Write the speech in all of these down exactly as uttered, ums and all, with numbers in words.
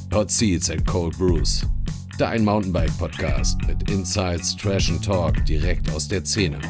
Hot Seats and Cold Brews. Dein Mountainbike-Podcast mit Insights, Trash and Talk direkt aus der Szene.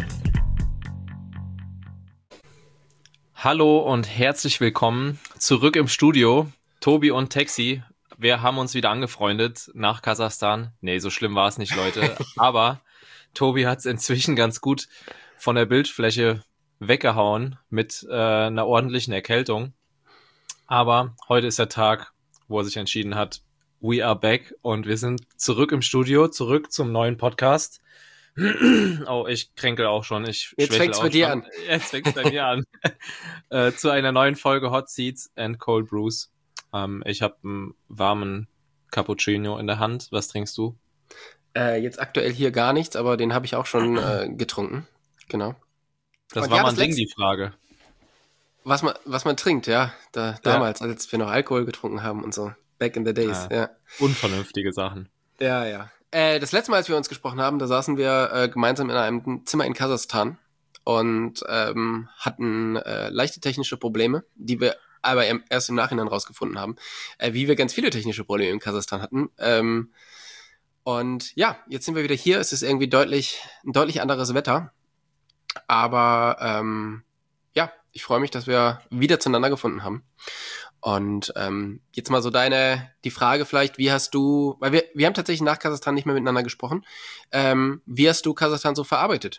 Hallo und herzlich willkommen zurück im Studio. Tobi und Taxi, wir haben uns wieder angefreundet nach Kasachstan. Nee, so schlimm war es nicht, Leute. Aber Tobi hat es inzwischen ganz gut von der Bildfläche weggehauen mit äh, einer ordentlichen Erkältung. Aber heute ist der Tag, wo er sich entschieden hat, we are back und wir sind zurück im Studio, zurück zum neuen Podcast. Oh, ich kränkel auch schon. Ich Jetzt fängt's bei dir an. Jetzt fängt's bei mir an. äh, zu einer neuen Folge Hot Seats and Cold Brews. Ähm, ich habe einen warmen Cappuccino in der Hand. Was trinkst du? Äh, jetzt aktuell hier gar nichts, aber den habe ich auch schon äh, getrunken. Genau. Das Und war ja, mal das ein Ding, letzte- die Frage. Was man, was man trinkt, ja. Da, damals, als wir noch Alkohol getrunken haben und so. Back in the days, Ja. ja. Unvernünftige Sachen. Ja, ja. Äh, das letzte Mal, als wir uns gesprochen haben, da saßen wir äh, gemeinsam in einem Zimmer in Kasachstan und ähm, hatten äh, leichte technische Probleme, die wir aber im, erst im Nachhinein rausgefunden haben, äh, wie wir ganz viele technische Probleme in Kasachstan hatten. Ähm, und ja, jetzt sind wir wieder hier. Es ist irgendwie deutlich ein deutlich anderes Wetter, aber ähm, ja, ich freue mich, dass wir wieder zueinander gefunden haben. Und ähm, jetzt mal so deine, die Frage vielleicht, wie hast du, weil wir, wir haben tatsächlich nach Kasachstan nicht mehr miteinander gesprochen, ähm, wie hast du Kasachstan so verarbeitet?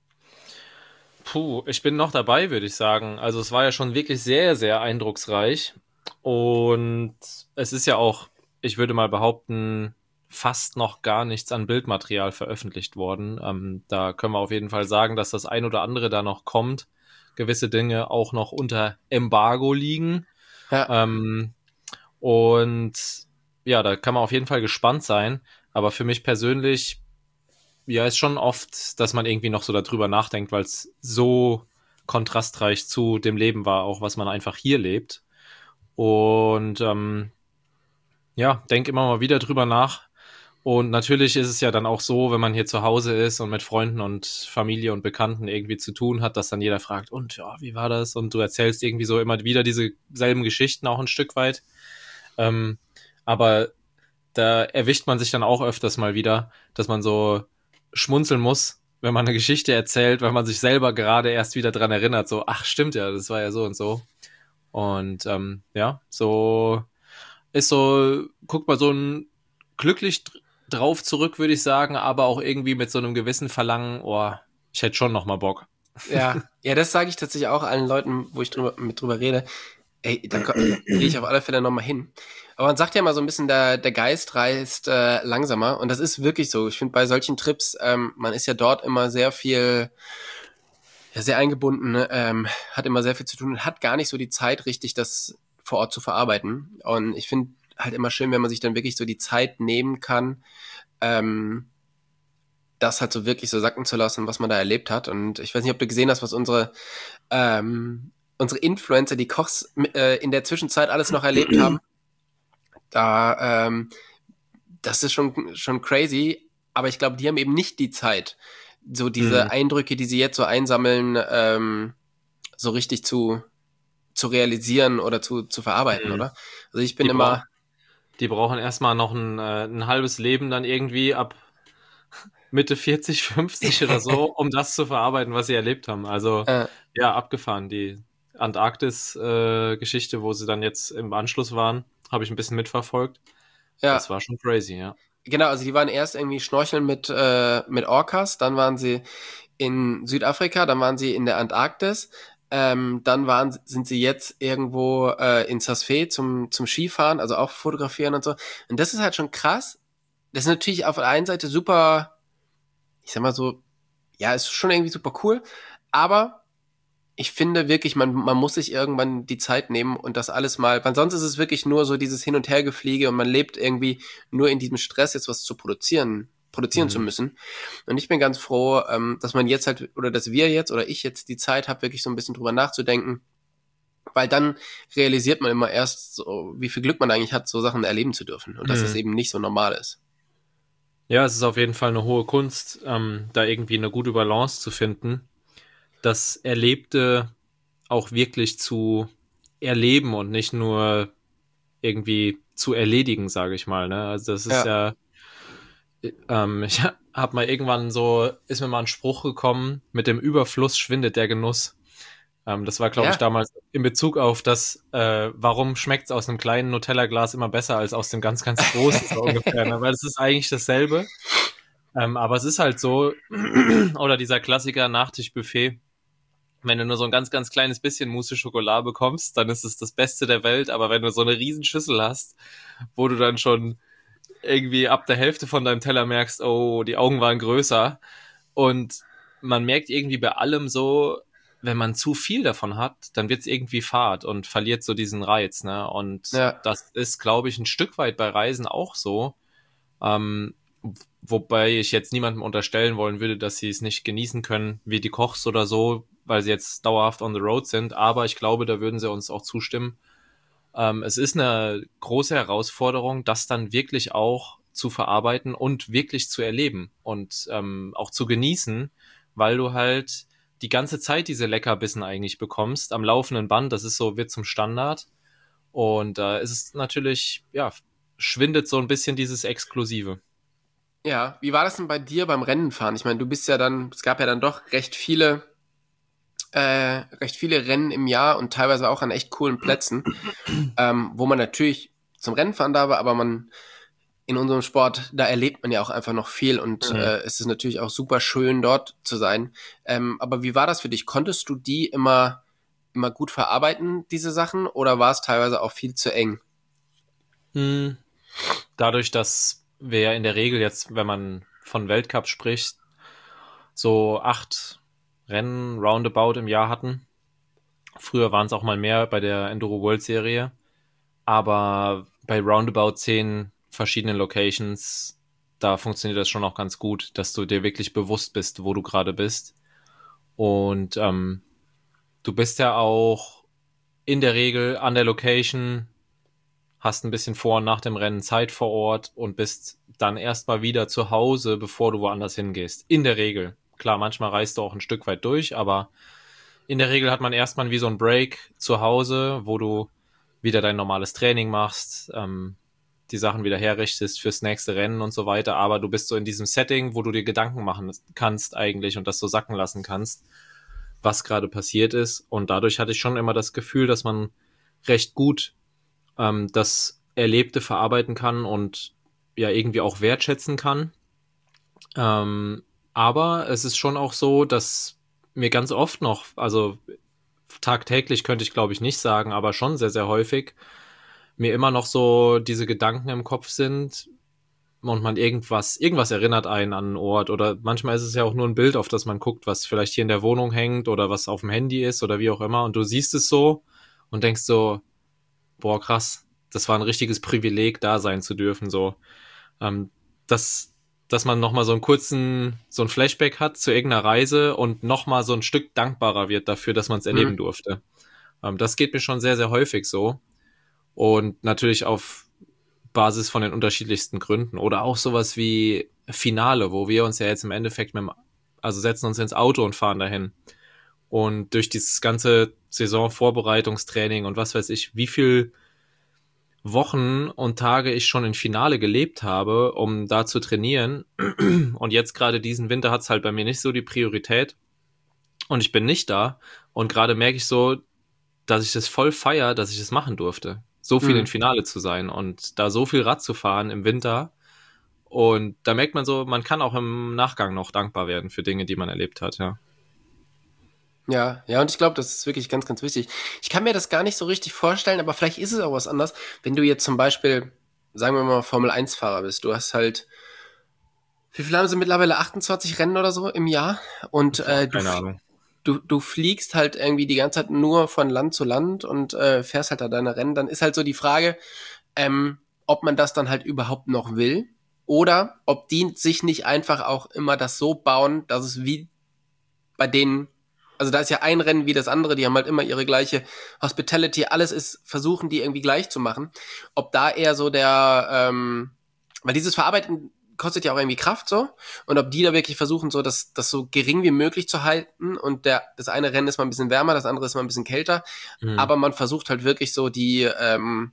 Puh, ich bin noch dabei, würde ich sagen. Also es war ja schon wirklich sehr, sehr eindrucksreich. Und es ist ja auch, ich würde mal behaupten, fast noch gar nichts an Bildmaterial veröffentlicht worden. Ähm, da können wir auf jeden Fall sagen, dass das ein oder andere da noch kommt. Gewisse Dinge auch noch unter Embargo liegen. Ja, Ähm, und ja, da kann man auf jeden Fall gespannt sein. Aber für mich persönlich, ja, ist schon oft, dass man irgendwie noch so darüber nachdenkt, weil es so kontrastreich zu dem Leben war, auch was man einfach hier lebt. Und ähm, ja, denk immer mal wieder drüber nach. Und natürlich ist es ja dann auch so, wenn man hier zu Hause ist und mit Freunden und Familie und Bekannten irgendwie zu tun hat, dass dann jeder fragt, und ja, wie war das? Und du erzählst irgendwie so immer wieder diese selben Geschichten auch ein Stück weit. Ähm, aber da erwischt man sich dann auch öfters mal wieder, dass man so schmunzeln muss, wenn man eine Geschichte erzählt, weil man sich selber gerade erst wieder dran erinnert, so, ach stimmt ja, das war ja so und so. Und ähm, ja, so ist so, guck mal, so ein glücklich dr- drauf zurück, würde ich sagen, aber auch irgendwie mit so einem gewissen Verlangen, oh, ich hätte schon noch mal Bock. ja, ja, das sage ich tatsächlich auch allen Leuten, wo ich drüber, mit drüber rede. Ey, da ko- gehe ich auf alle Fälle nochmal hin. Aber man sagt ja mal so ein bisschen, der, der Geist reist äh, langsamer. Und das ist wirklich so. Ich finde, bei solchen Trips, ähm, man ist ja dort immer sehr viel, ja, sehr eingebunden, ne? ähm, hat immer sehr viel zu tun und hat gar nicht so die Zeit, richtig das vor Ort zu verarbeiten. Und ich finde halt immer schön, wenn man sich dann wirklich so die Zeit nehmen kann, ähm, das halt so wirklich so sacken zu lassen, was man da erlebt hat. Und ich weiß nicht, ob du gesehen hast, was unsere ähm, unsere Influencer, die Kochs äh, in der Zwischenzeit alles noch erlebt haben. Da, ähm, das ist schon schon crazy. Aber ich glaube, die haben eben nicht die Zeit, so diese Mhm. Eindrücke, die sie jetzt so einsammeln, ähm, so richtig zu zu realisieren oder zu zu verarbeiten, Mhm. oder? Also ich bin Die, brauch, immer die brauchen erstmal noch ein, äh, ein halbes Leben dann irgendwie ab Mitte vierzig, fünfzig oder so, um das zu verarbeiten, was sie erlebt haben. Also äh, ja, abgefahren. Die Antarktis-Geschichte, wo sie dann jetzt im Anschluss waren, habe ich ein bisschen mitverfolgt. ja. Das war schon crazy, ja. Genau, also die waren erst irgendwie schnorcheln mit, äh, mit Orcas, dann waren sie in Südafrika, dann waren sie in der Antarktis, ähm, dann waren, sind sie jetzt irgendwo äh, in Saas-Fee zum, zum Skifahren, also auch fotografieren und so. Und das ist halt schon krass. Das ist natürlich auf der einen Seite super, ich sag mal so, ja, ist schon irgendwie super cool, aber ich finde wirklich, man, man muss sich irgendwann die Zeit nehmen und das alles mal, weil sonst ist es wirklich nur so dieses Hin- und Hergefliege und man lebt irgendwie nur in diesem Stress, jetzt was zu produzieren, produzieren zu Mhm. müssen. Und ich bin ganz froh, ähm, dass man jetzt halt, oder dass wir jetzt, oder ich jetzt die Zeit habe, wirklich so ein bisschen drüber nachzudenken, weil dann realisiert man immer erst so, wie viel Glück man eigentlich hat, so Sachen erleben zu dürfen und dass es Mhm. eben nicht so normal ist. Ja, es ist auf jeden Fall eine hohe Kunst, ähm, da irgendwie eine gute Balance zu finden, das Erlebte auch wirklich zu erleben und nicht nur irgendwie zu erledigen, sage ich mal. Ne? Also das ist ja, ja ähm, ich habe mal irgendwann so, ist mir mal ein Spruch gekommen, mit dem Überfluss schwindet der Genuss. Ähm, das war, glaube Ja. ich, damals in Bezug auf das, äh, warum schmeckt es aus einem kleinen Nutella-Glas immer besser als aus dem ganz, ganz großen, so ungefähr. Ne? Weil es ist eigentlich dasselbe. Ähm, aber es ist halt so, oder dieser Klassiker Nachtischbuffet, wenn du nur so ein ganz, ganz kleines bisschen Mousse Schokolade bekommst, dann ist es das Beste der Welt. Aber wenn du so eine riesen Schüssel hast, wo du dann schon irgendwie ab der Hälfte von deinem Teller merkst, oh, die Augen waren größer. Und man merkt irgendwie bei allem so, wenn man zu viel davon hat, dann wird es irgendwie fad und verliert so diesen Reiz. Ne? Und Ja. das ist, glaube ich, ein Stück weit bei Reisen auch so. Ähm, wobei ich jetzt niemandem unterstellen wollen würde, dass sie es nicht genießen können, wie die Kochs oder so, weil sie jetzt dauerhaft on the road sind. Aber ich glaube, da würden sie uns auch zustimmen. Ähm, es ist eine große Herausforderung, das dann wirklich auch zu verarbeiten und wirklich zu erleben und ähm, auch zu genießen, weil du halt die ganze Zeit diese Leckerbissen eigentlich bekommst, am laufenden Band, das ist so, wird zum Standard. Und da äh, ist es natürlich, ja, schwindet so ein bisschen dieses Exklusive. Ja, wie war das denn bei dir beim Rennenfahren? Ich meine, du bist ja dann, es gab ja dann doch recht viele, äh, recht viele Rennen im Jahr und teilweise auch an echt coolen Plätzen, ähm, wo man natürlich zum Rennenfahren da war, aber man in unserem Sport, da erlebt man ja auch einfach noch viel und Mhm. äh, es ist natürlich auch super schön, dort zu sein. Ähm, aber wie war das für dich? Konntest du die immer, immer gut verarbeiten, diese Sachen, oder war es teilweise auch viel zu eng? Hm. Dadurch, dass wir ja in der Regel jetzt, wenn man von Weltcup spricht, so acht Rennen roundabout im Jahr hatten. Früher waren es auch mal mehr bei der Enduro World Serie, aber bei roundabout zehn verschiedenen Locations, da funktioniert das schon auch ganz gut, dass du dir wirklich bewusst bist, wo du gerade bist. Und ähm, du bist ja auch in der Regel an der Location, hast ein bisschen vor und nach dem Rennen Zeit vor Ort und bist dann erstmal wieder zu Hause, bevor du woanders hingehst. In der Regel. Klar, manchmal reist du auch ein Stück weit durch, aber in der Regel hat man erstmal wie so ein Break zu Hause, wo du wieder dein normales Training machst, ähm, die Sachen wieder herrichtest fürs nächste Rennen und so weiter, aber du bist so in diesem Setting, wo du dir Gedanken machen kannst eigentlich und das so sacken lassen kannst, was gerade passiert ist. Und dadurch hatte ich schon immer das Gefühl, dass man recht gut ähm, das Erlebte verarbeiten kann und ja irgendwie auch wertschätzen kann. Ähm, aber es ist schon auch so, dass mir ganz oft noch, also tagtäglich könnte ich glaube ich nicht sagen, aber schon sehr, sehr häufig, mir immer noch so diese Gedanken im Kopf sind und man irgendwas, irgendwas erinnert einen an einen Ort oder manchmal ist es ja auch nur ein Bild, auf das man guckt, was vielleicht hier in der Wohnung hängt oder was auf dem Handy ist oder wie auch immer und du siehst es so und denkst so, boah, krass, das war ein richtiges Privileg, da sein zu dürfen, so. Ähm, das, dass man nochmal so einen kurzen, so ein Flashback hat zu irgendeiner Reise und nochmal so ein Stück dankbarer wird dafür, dass man es erleben Mhm. durfte. Ähm, das geht mir schon sehr, sehr häufig so. Und natürlich auf Basis von den unterschiedlichsten Gründen. Oder auch sowas wie Finale, wo wir uns ja jetzt im Endeffekt mit dem, also setzen uns ins Auto und fahren dahin. Und durch dieses ganze Saisonvorbereitungstraining und was weiß ich, wie viel Wochen und Tage ich schon in Finale gelebt habe, um da zu trainieren. Und jetzt gerade diesen Winter hat es halt bei mir nicht so die Priorität. Und ich bin nicht da. Und gerade merke ich so, dass ich das voll feier, dass ich das machen durfte. So viel Mhm. in Finale zu sein und da so viel Rad zu fahren im Winter. Und da merkt man so, man kann auch im Nachgang noch dankbar werden für Dinge, die man erlebt hat, ja. Ja, ja, und ich glaube, das ist wirklich ganz, ganz wichtig. Ich kann mir das gar nicht so richtig vorstellen, aber vielleicht ist es auch was anderes, wenn du jetzt zum Beispiel, sagen wir mal, Formel eins Fahrer bist. Du hast halt, wie viele haben sie mittlerweile? achtundzwanzig Rennen oder so im Jahr? Und äh, du, Keine Ahnung. du, du fliegst halt irgendwie die ganze Zeit nur von Land zu Land und äh, fährst halt da deine Rennen. Dann ist halt so die Frage, ähm, ob man das dann halt überhaupt noch will oder ob die sich nicht einfach auch immer das so bauen, dass es wie bei denen, also da ist ja ein Rennen wie das andere, die haben halt immer ihre gleiche Hospitality, alles ist, versuchen die irgendwie gleich zu machen. Ob da eher so der, ähm, weil dieses Verarbeiten kostet ja auch irgendwie Kraft so, und ob die da wirklich versuchen, so das, das so gering wie möglich zu halten und der, das eine Rennen ist mal ein bisschen wärmer, das andere ist mal ein bisschen kälter, Mhm. aber man versucht halt wirklich so die, ähm,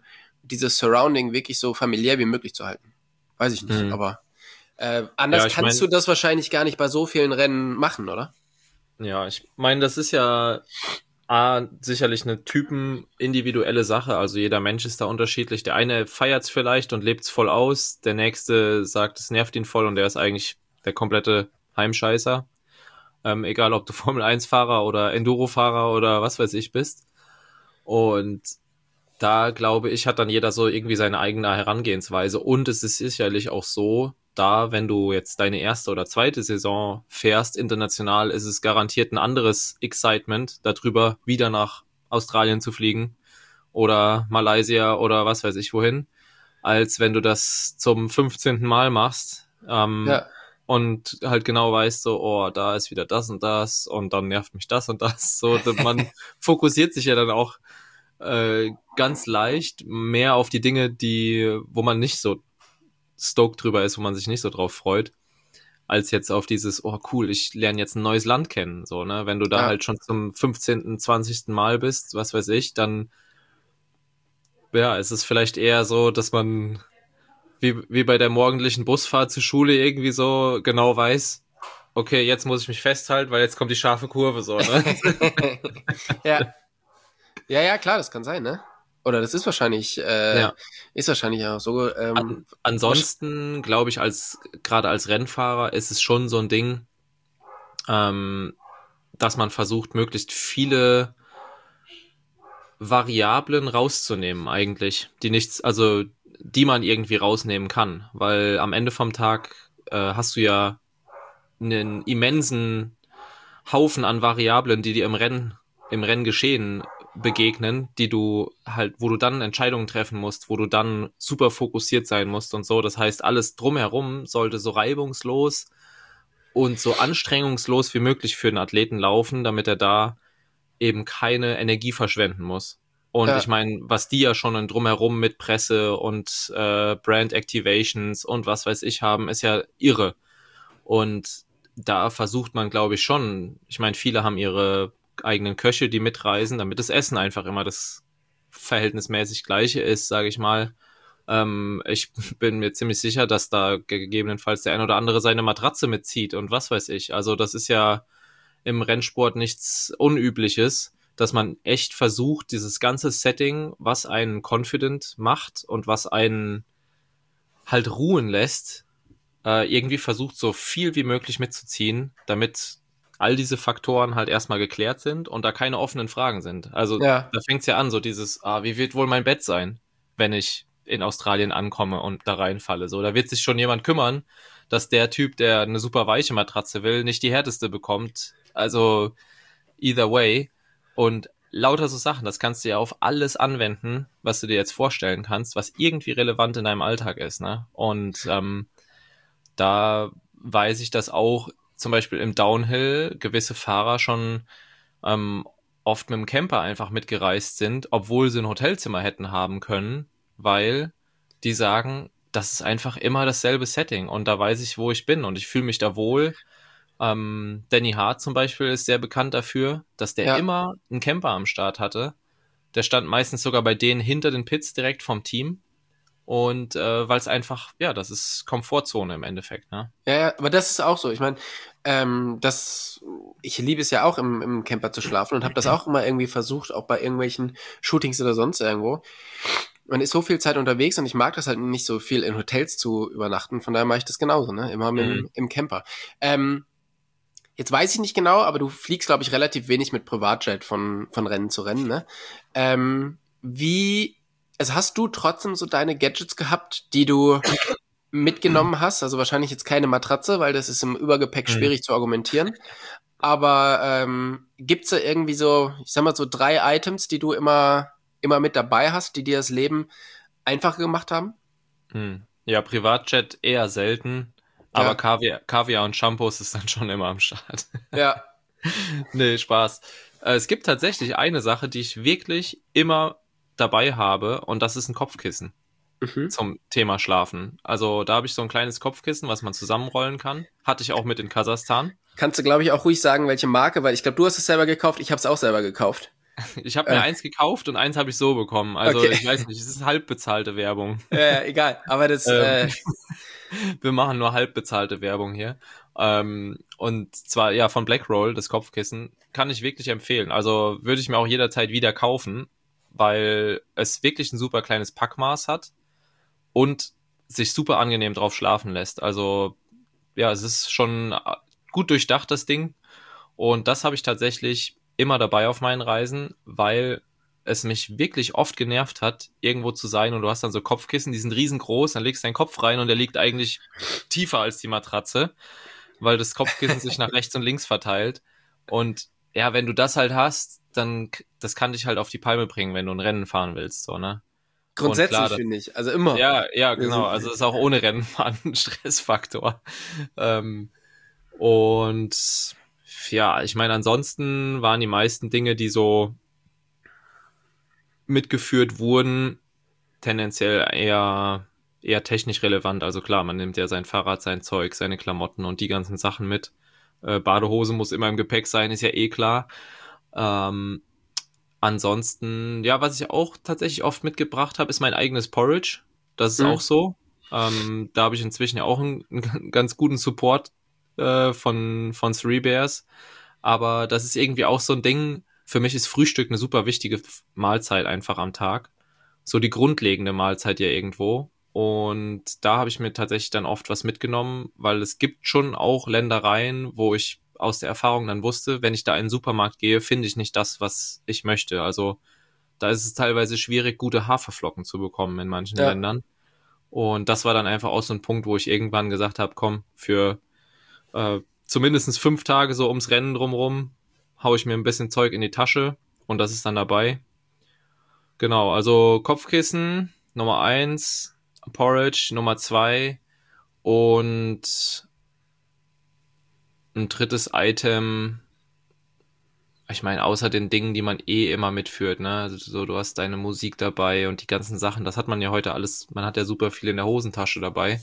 dieses Surrounding wirklich so familiär wie möglich zu halten. Weiß ich nicht, mhm. aber äh, anders ja, kannst mein, du das wahrscheinlich gar nicht bei so vielen Rennen machen, oder? Ja, ich meine, das ist ja A, sicherlich eine typenindividuelle Sache. Also jeder Mensch ist da unterschiedlich. Der eine feiert's vielleicht und lebt's voll aus. Der nächste sagt, es nervt ihn voll und der ist eigentlich der komplette Heimscheißer. Ähm, egal, ob du Formel eins Fahrer oder Enduro-Fahrer oder was weiß ich bist. Und da, glaube ich, hat dann jeder so irgendwie seine eigene Herangehensweise. Und es ist sicherlich auch so, da, wenn du jetzt deine erste oder zweite Saison fährst, international, ist es garantiert ein anderes Excitement darüber, wieder nach Australien zu fliegen oder Malaysia oder was weiß ich wohin, als wenn du das zum fünfzehnten Mal machst ähm, ja. und halt genau weißt, so, oh, da ist wieder das und das und dann nervt mich das und das. So, man fokussiert sich ja dann auch äh, ganz leicht mehr auf die Dinge, die, wo man nicht so stoked drüber ist, wo man sich nicht so drauf freut, als jetzt auf dieses, oh cool, ich lerne jetzt ein neues Land kennen, so, ne, wenn du da ja. halt schon zum fünfzehnten, zwanzigsten Mal bist, was weiß ich, dann ja, es ist vielleicht eher so, dass man wie, wie bei der morgendlichen Busfahrt zur Schule irgendwie so genau weiß, okay, jetzt muss ich mich festhalten, weil jetzt kommt die scharfe Kurve, so, ne? ja. Ja, ja, klar, das kann sein, ne? Oder das ist wahrscheinlich, äh, ja. ist wahrscheinlich auch so. Ähm, An, ansonsten glaube ich, als gerade als Rennfahrer ist es schon so ein Ding, ähm, dass man versucht, möglichst viele Variablen rauszunehmen eigentlich, die nichts, also die man irgendwie rausnehmen kann, weil am Ende vom Tag äh, hast du ja einen immensen Haufen an Variablen, die dir im Rennen, im Renngeschehen begegnen, die du halt, wo du dann Entscheidungen treffen musst, wo du dann super fokussiert sein musst und so. Das heißt, alles drumherum sollte so reibungslos und so anstrengungslos wie möglich für den Athleten laufen, damit er da eben keine Energie verschwenden muss. Und ja. ich meine, was die ja schon drumherum mit Presse und äh, Brand Activations und was weiß ich haben, ist ja irre. Und da versucht man, glaube ich, schon, ich meine, viele haben ihre eigenen Köche, die mitreisen, damit das Essen einfach immer das verhältnismäßig gleiche ist, sage ich mal. Ähm, ich bin mir ziemlich sicher, dass da gegebenenfalls der ein oder andere seine Matratze mitzieht und was weiß ich. Also das ist ja im Rennsport nichts Unübliches, dass man echt versucht, dieses ganze Setting, was einen confident macht und was einen halt ruhen lässt, äh, irgendwie versucht, so viel wie möglich mitzuziehen, damit all diese Faktoren halt erstmal geklärt sind und da keine offenen Fragen sind. Also ja. da fängt's ja an, so dieses, ah, wie wird wohl mein Bett sein, wenn ich in Australien ankomme und da reinfalle. So, da wird sich schon jemand kümmern, dass der Typ, der eine super weiche Matratze will, nicht die härteste bekommt. Also either way. Und lauter so Sachen, das kannst du ja auf alles anwenden, was du dir jetzt vorstellen kannst, was irgendwie relevant in deinem Alltag ist, ne? Und ähm, da weiß ich, dass auch zum Beispiel im Downhill gewisse Fahrer schon ähm, oft mit dem Camper einfach mitgereist sind, obwohl sie ein Hotelzimmer hätten haben können, weil die sagen, das ist einfach immer dasselbe Setting und da weiß ich, wo ich bin und ich fühle mich da wohl. Ähm, Danny Hart zum Beispiel ist sehr bekannt dafür, dass der ja. immer einen Camper am Start hatte. Der stand meistens sogar bei denen hinter den Pits direkt vom Team. Und äh, weil es einfach, ja, das ist Komfortzone im Endeffekt, ne? Ja, ja, aber das ist auch so. Ich meine, ähm, das, ich liebe es ja auch im, im Camper zu schlafen und habe das auch immer irgendwie versucht, auch bei irgendwelchen Shootings oder sonst irgendwo. Man ist so viel Zeit unterwegs und ich mag das halt nicht so viel in Hotels zu übernachten, von daher mache ich das genauso, ne? Immer mit, mhm. im Camper. Ähm, jetzt weiß ich nicht genau, aber du fliegst, glaube ich, relativ wenig mit Privatjet von, von Rennen zu Rennen, ne? Ähm, wie Also hast du trotzdem so deine Gadgets gehabt, die du mitgenommen hast? Also wahrscheinlich jetzt keine Matratze, weil das ist im Übergepäck schwierig mhm. zu argumentieren. Aber ähm, gibt's da irgendwie so, ich sag mal so drei Items, die du immer immer mit dabei hast, die dir das Leben einfacher gemacht haben? Hm. Ja, Privatjet eher selten, aber ja. Kaviar, Kaviar und Shampoos ist dann schon immer am Start. Ja. Nee, Spaß. Äh, es gibt tatsächlich eine Sache, die ich wirklich immer dabei habe und das ist ein Kopfkissen mhm. zum Thema Schlafen. Also da habe ich so ein kleines Kopfkissen, was man zusammenrollen kann. Hatte ich auch mit in Kasachstan. Kannst du, glaube ich, auch ruhig sagen, welche Marke, weil ich glaube, du hast es selber gekauft, ich habe es auch selber gekauft. Ich habe mir Äh. eins gekauft und eins habe ich so bekommen. Also Okay. ich weiß nicht, es ist halb bezahlte Werbung. Ja, egal. Aber das, äh, Ähm, Wir machen nur halb bezahlte Werbung hier. Ähm, und zwar, ja, von Blackroll, das Kopfkissen, kann ich wirklich empfehlen. Also würde ich mir auch jederzeit wieder kaufen, weil es wirklich ein super kleines Packmaß hat und sich super angenehm drauf schlafen lässt. Also, ja, es ist schon gut durchdacht, das Ding. Und das habe ich tatsächlich immer dabei auf meinen Reisen, weil es mich wirklich oft genervt hat, irgendwo zu sein und du hast dann so Kopfkissen, die sind riesengroß, dann legst du deinen Kopf rein und der liegt eigentlich tiefer als die Matratze, weil das Kopfkissen sich nach rechts und links verteilt. Und ja, wenn du das halt hast, dann das kann dich halt auf die Palme bringen, wenn du ein Rennen fahren willst, so, ne? Und klar, grundsätzlich das, finde ich. Also immer. ja, ja, genau. Also, Also ist auch ohne Rennenfahren ein Stressfaktor. Ähm, und ja, ich meine, ansonsten waren die meisten Dinge, die so mitgeführt wurden, tendenziell eher, eher technisch relevant. Also klar, man nimmt ja sein Fahrrad, sein Zeug, seine Klamotten und die ganzen Sachen mit. Äh, Badehose muss immer im Gepäck sein, ist ja eh klar. Ähm, ansonsten, ja, was ich auch tatsächlich oft mitgebracht habe, ist mein eigenes Porridge. Das ist auch hm. so. Ähm, da habe ich inzwischen ja auch einen, einen ganz guten Support äh, von, von Three Bears. Aber das ist irgendwie auch so ein Ding. Für mich ist Frühstück eine super wichtige Mahlzeit einfach am Tag. So die grundlegende Mahlzeit ja irgendwo. Und da habe ich mir tatsächlich dann oft was mitgenommen, weil es gibt schon auch Ländereien, wo ich aus der Erfahrung dann wusste, wenn ich da in den Supermarkt gehe, finde ich nicht das, was ich möchte. Also da ist es teilweise schwierig, gute Haferflocken zu bekommen in manchen Ja. Ländern. Und das war dann einfach auch so ein Punkt, wo ich irgendwann gesagt habe, komm, für äh, zumindest fünf Tage so ums Rennen drumrum, hau ich mir ein bisschen Zeug in die Tasche und das ist dann dabei. Genau, also Kopfkissen Nummer eins, Porridge Nummer zwei und ein drittes Item, ich meine, außer den Dingen, die man eh immer mitführt, ne? Also so, du hast deine Musik dabei und die ganzen Sachen, das hat man ja heute alles, man hat ja super viel in der Hosentasche dabei.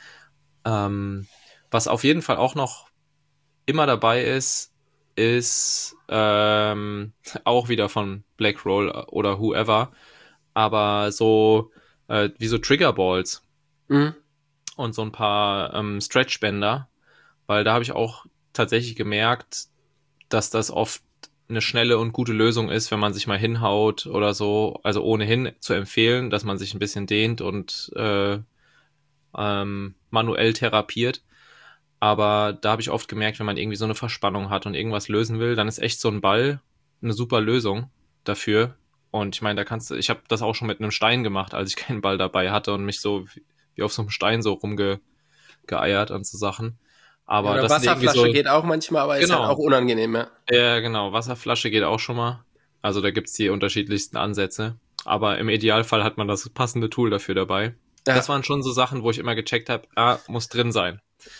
Ähm, was auf jeden Fall auch noch immer dabei ist, ist ähm, auch wieder von Blackroll oder whoever, aber so äh, wie so Triggerballs Hm. und so ein paar ähm, Stretchbänder, weil da habe ich auch tatsächlich gemerkt, dass das oft eine schnelle und gute Lösung ist, wenn man sich mal hinhaut oder so. Also ohnehin zu empfehlen, dass man sich ein bisschen dehnt und äh, ähm, manuell therapiert. Aber da habe ich oft gemerkt, wenn man irgendwie so eine Verspannung hat und irgendwas lösen will, dann ist echt so ein Ball eine super Lösung dafür. Und ich meine, da kannst du, ich habe das auch schon mit einem Stein gemacht, als ich keinen Ball dabei hatte und mich so wie, wie auf so einem Stein so rumgeeiert an so Sachen. Ja, Aber oder das sind irgendwie Wasserflasche so, geht auch manchmal, aber ist halt genau, auch unangenehm, ja. ja, genau, Wasserflasche geht auch schon mal. Also da gibt's die unterschiedlichsten Ansätze. Aber im Idealfall hat man das passende Tool dafür dabei. Das Ja. waren schon so Sachen, wo ich immer gecheckt habe, ah, muss drin sein.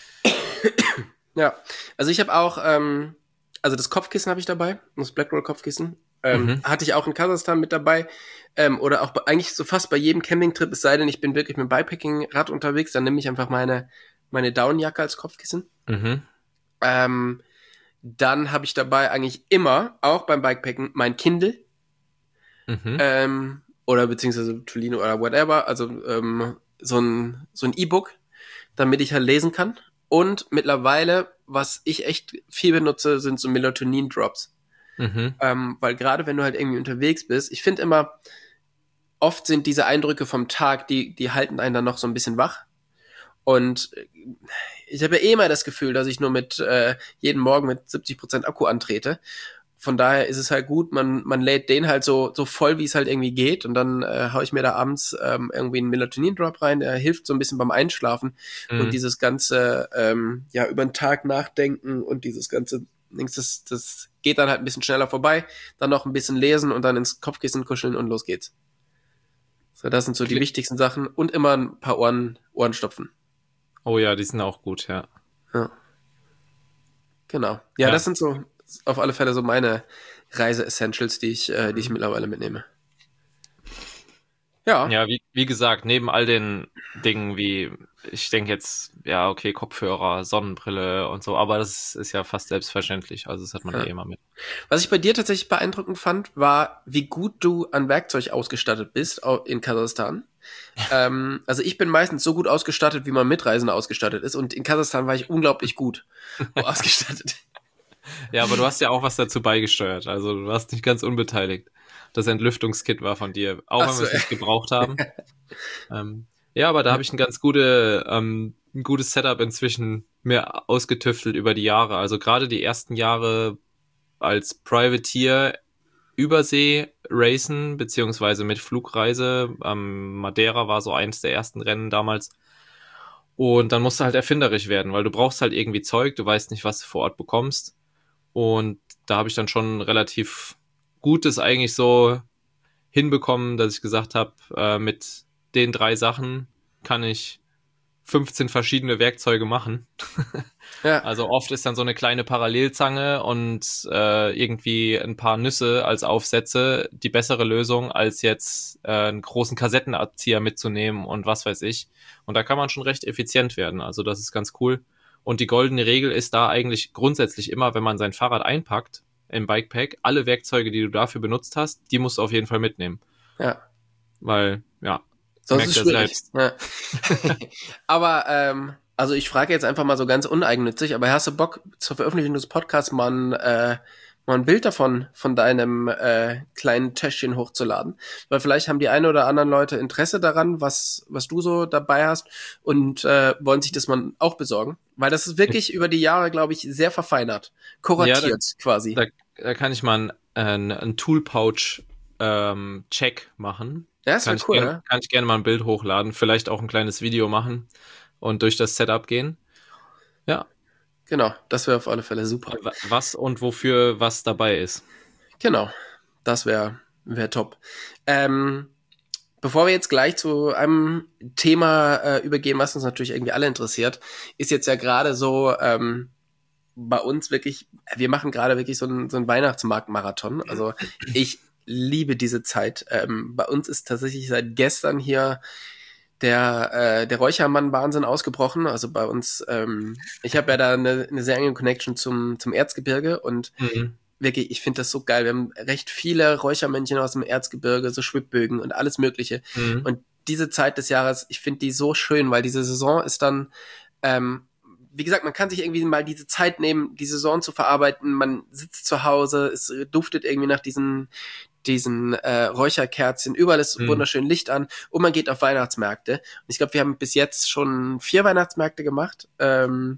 Ja, also ich habe auch, ähm, also das Kopfkissen habe ich dabei, das Blackroll-Kopfkissen. Ähm, Mhm. hatte ich auch in Kasachstan mit dabei. Ähm, oder auch bei, eigentlich so fast bei jedem Campingtrip, es sei denn, ich bin wirklich mit dem Bikepacking-Rad unterwegs, dann nehme ich einfach meine, meine Downjacke als Kopfkissen. Mhm. Ähm, dann habe ich dabei eigentlich immer, auch beim Bikepacken, mein Kindle. Mhm. Ähm, oder beziehungsweise Tolino oder whatever, also ähm, so ein so ein E-Book, damit ich halt lesen kann. Und mittlerweile, was ich echt viel benutze, sind so Melatonin-Drops. Mhm. Ähm, weil gerade wenn du halt irgendwie unterwegs bist, ich finde immer, oft sind diese Eindrücke vom Tag, die, die halten einen dann noch so ein bisschen wach. Und ich habe ja eh immer das Gefühl, dass ich nur mit äh, jeden Morgen mit siebzig Prozent Akku antrete. Von daher ist es halt gut, man, man lädt den halt so, so voll, wie es halt irgendwie geht. Und dann äh, hau ich mir da abends ähm, irgendwie einen Melatonin-Drop rein, der hilft so ein bisschen beim Einschlafen. Mhm. Und dieses ganze, ähm, ja, über den Tag nachdenken und dieses ganze, das, das geht dann halt ein bisschen schneller vorbei. Dann noch ein bisschen lesen und dann ins Kopfkissen kuscheln und los geht's. So, das sind so die Kli- wichtigsten Sachen. Und immer ein paar Ohren, Ohrenstopfen. Oh ja, die sind auch gut, ja. Ja. Genau. Ja, Ja. das sind so auf alle Fälle so meine Reise-Essentials, die ich, äh, die ich mittlerweile mitnehme. Ja. Ja, wie, wie gesagt, neben all den Dingen wie, ich denke jetzt, ja, okay, Kopfhörer, Sonnenbrille und so, aber das ist ja fast selbstverständlich. Also das hat man ja, Ja. eh immer mit. Was ich bei dir tatsächlich beeindruckend fand, war, wie gut du an Werkzeug ausgestattet bist au- in Kasachstan. ähm, also ich bin meistens so gut ausgestattet, wie man Mitreisender ausgestattet ist. Und in Kasachstan war ich unglaublich gut ausgestattet. Ja, aber du hast ja auch was dazu beigesteuert. Also du warst nicht ganz unbeteiligt. Das Entlüftungskit war von dir, auch Ach wenn so. wir es nicht gebraucht haben. ähm, ja, aber da habe ich ein ganz gute, ähm, ein gutes Setup inzwischen mir ausgetüftelt über die Jahre. Also gerade die ersten Jahre als Privateer Übersee racen, beziehungsweise mit Flugreise. Ähm, Madeira war so eins der ersten Rennen damals. Und dann musst du halt erfinderisch werden, weil du brauchst halt irgendwie Zeug, du weißt nicht, was du vor Ort bekommst. Und da habe ich dann schon relativ Gutes eigentlich so hinbekommen, dass ich gesagt habe, äh, mit den drei Sachen kann ich fünfzehn verschiedene Werkzeuge machen. Ja. Also oft ist dann so eine kleine Parallelzange und äh, irgendwie ein paar Nüsse als Aufsätze die bessere Lösung, als jetzt äh, einen großen Kassettenabzieher mitzunehmen und was weiß ich. Und da kann man schon recht effizient werden. Also das ist ganz cool. Und die goldene Regel ist da eigentlich grundsätzlich immer, wenn man sein Fahrrad einpackt im Bikepack, alle Werkzeuge, die du dafür benutzt hast, die musst du auf jeden Fall mitnehmen. Ja. Weil, ja, Sonst ist es schwierig. selbst. Ja. Aber, ähm, also ich frage jetzt einfach mal so ganz uneigennützig, aber hast du Bock, zur Veröffentlichung des Podcasts mal ein, äh, mal ein Bild davon, von deinem äh, kleinen Täschchen hochzuladen? Weil vielleicht haben die eine oder anderen Leute Interesse daran, was, was du so dabei hast und äh, wollen sich das mal auch besorgen. Weil das ist wirklich über die Jahre, glaube ich, sehr verfeinert. Kuratiert Ja, quasi. Da, da kann ich mal einen, einen Tool-Pouch ähm, Check machen. Ja, das Kann wäre ich, cool, gern, ja? kann ich gerne mal ein Bild hochladen, vielleicht auch ein kleines Video machen und durch das Setup gehen. Ja, Genau, das wäre auf alle Fälle super. wa- was und wofür was dabei ist. Genau, das wäre wär top. Ähm, bevor wir jetzt gleich zu einem Thema äh, übergehen, was uns natürlich irgendwie alle interessiert, ist jetzt ja gerade so ähm, bei uns wirklich, wir machen gerade wirklich so einen so einen Weihnachtsmarktmarathon. Also ich liebe diese Zeit. Ähm, bei uns ist tatsächlich seit gestern hier der äh, der Räuchermann-Wahnsinn ausgebrochen. Also bei uns, ähm, ich habe ja da eine, eine sehr enge Connection zum zum Erzgebirge und Mhm. wirklich, ich finde das so geil. Wir haben recht viele Räuchermännchen aus dem Erzgebirge, so Schwibbögen und alles Mögliche. Mhm. Und diese Zeit des Jahres, ich finde die so schön, weil diese Saison ist dann, ähm, wie gesagt, man kann sich irgendwie mal diese Zeit nehmen, die Saison zu verarbeiten. Man sitzt zu Hause, es duftet irgendwie nach diesen diesen äh, Räucherkerzchen, überall ist Mhm. wunderschön Licht an und man geht auf Weihnachtsmärkte. Und ich glaube, wir haben bis jetzt schon vier Weihnachtsmärkte gemacht. Ähm,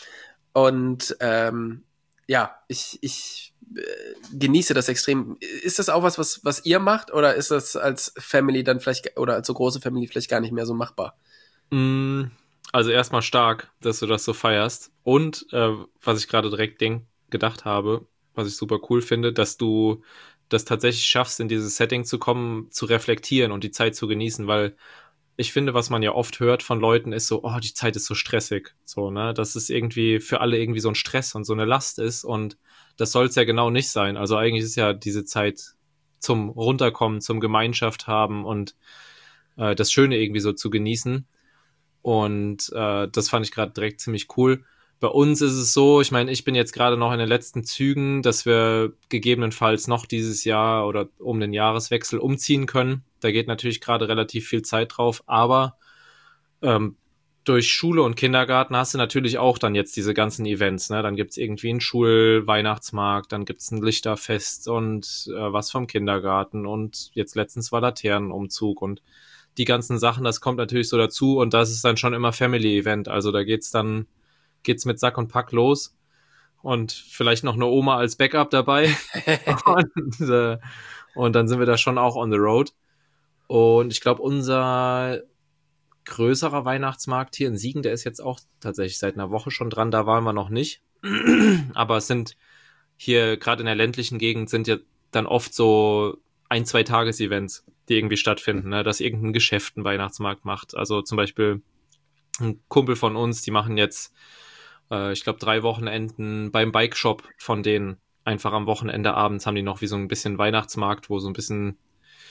und ähm, ja, ich, ich äh, genieße das extrem. Ist das auch was, was, was ihr macht oder ist das als Family dann vielleicht oder als so große Family vielleicht gar nicht mehr so machbar? Mm, Also erstmal stark, dass du das so feierst. Und äh, was ich gerade direkt denk, gedacht habe, was ich super cool finde, dass du das tatsächlich schaffst, in dieses Setting zu kommen, zu reflektieren und die Zeit zu genießen, weil ich finde, was man ja oft hört von Leuten, ist so, oh, die Zeit ist so stressig. So, ne? Dass es irgendwie für alle irgendwie so ein Stress und so eine Last ist. Und das soll es ja genau nicht sein. Also eigentlich ist ja diese Zeit zum Runterkommen, zum Gemeinschaft haben und äh, das Schöne irgendwie so zu genießen. Und äh, das fand ich gerade direkt ziemlich cool. Bei uns ist es so, ich meine, ich bin jetzt gerade noch in den letzten Zügen, dass wir gegebenenfalls noch dieses Jahr oder um den Jahreswechsel umziehen können. Da geht natürlich gerade relativ viel Zeit drauf, aber ähm, durch Schule und Kindergarten hast du natürlich auch dann jetzt diese ganzen Events. Ne? Dann gibt's irgendwie einen Schulweihnachtsmarkt, dann gibt's ein Lichterfest und äh, was vom Kindergarten und jetzt letztens war Laternenumzug und die ganzen Sachen, das kommt natürlich so dazu und das ist dann schon immer Family-Event. Also da geht's dann, geht's mit Sack und Pack los und vielleicht noch eine Oma als Backup dabei und, äh, und dann sind wir da schon auch on the road. Und ich glaube, unser größerer Weihnachtsmarkt hier in Siegen, der ist jetzt auch tatsächlich seit einer Woche schon dran, da waren wir noch nicht. Aber es sind hier gerade in der ländlichen Gegend sind ja dann oft so ein, zwei Tages-Events, die irgendwie stattfinden, ne? Dass irgendein Geschäft einen Weihnachtsmarkt macht. Also zum Beispiel ein Kumpel von uns, die machen jetzt, äh, ich glaube, drei Wochenenden beim Bike-Shop von denen. Einfach am Wochenende abends haben die noch wie so ein bisschen Weihnachtsmarkt, wo so ein bisschen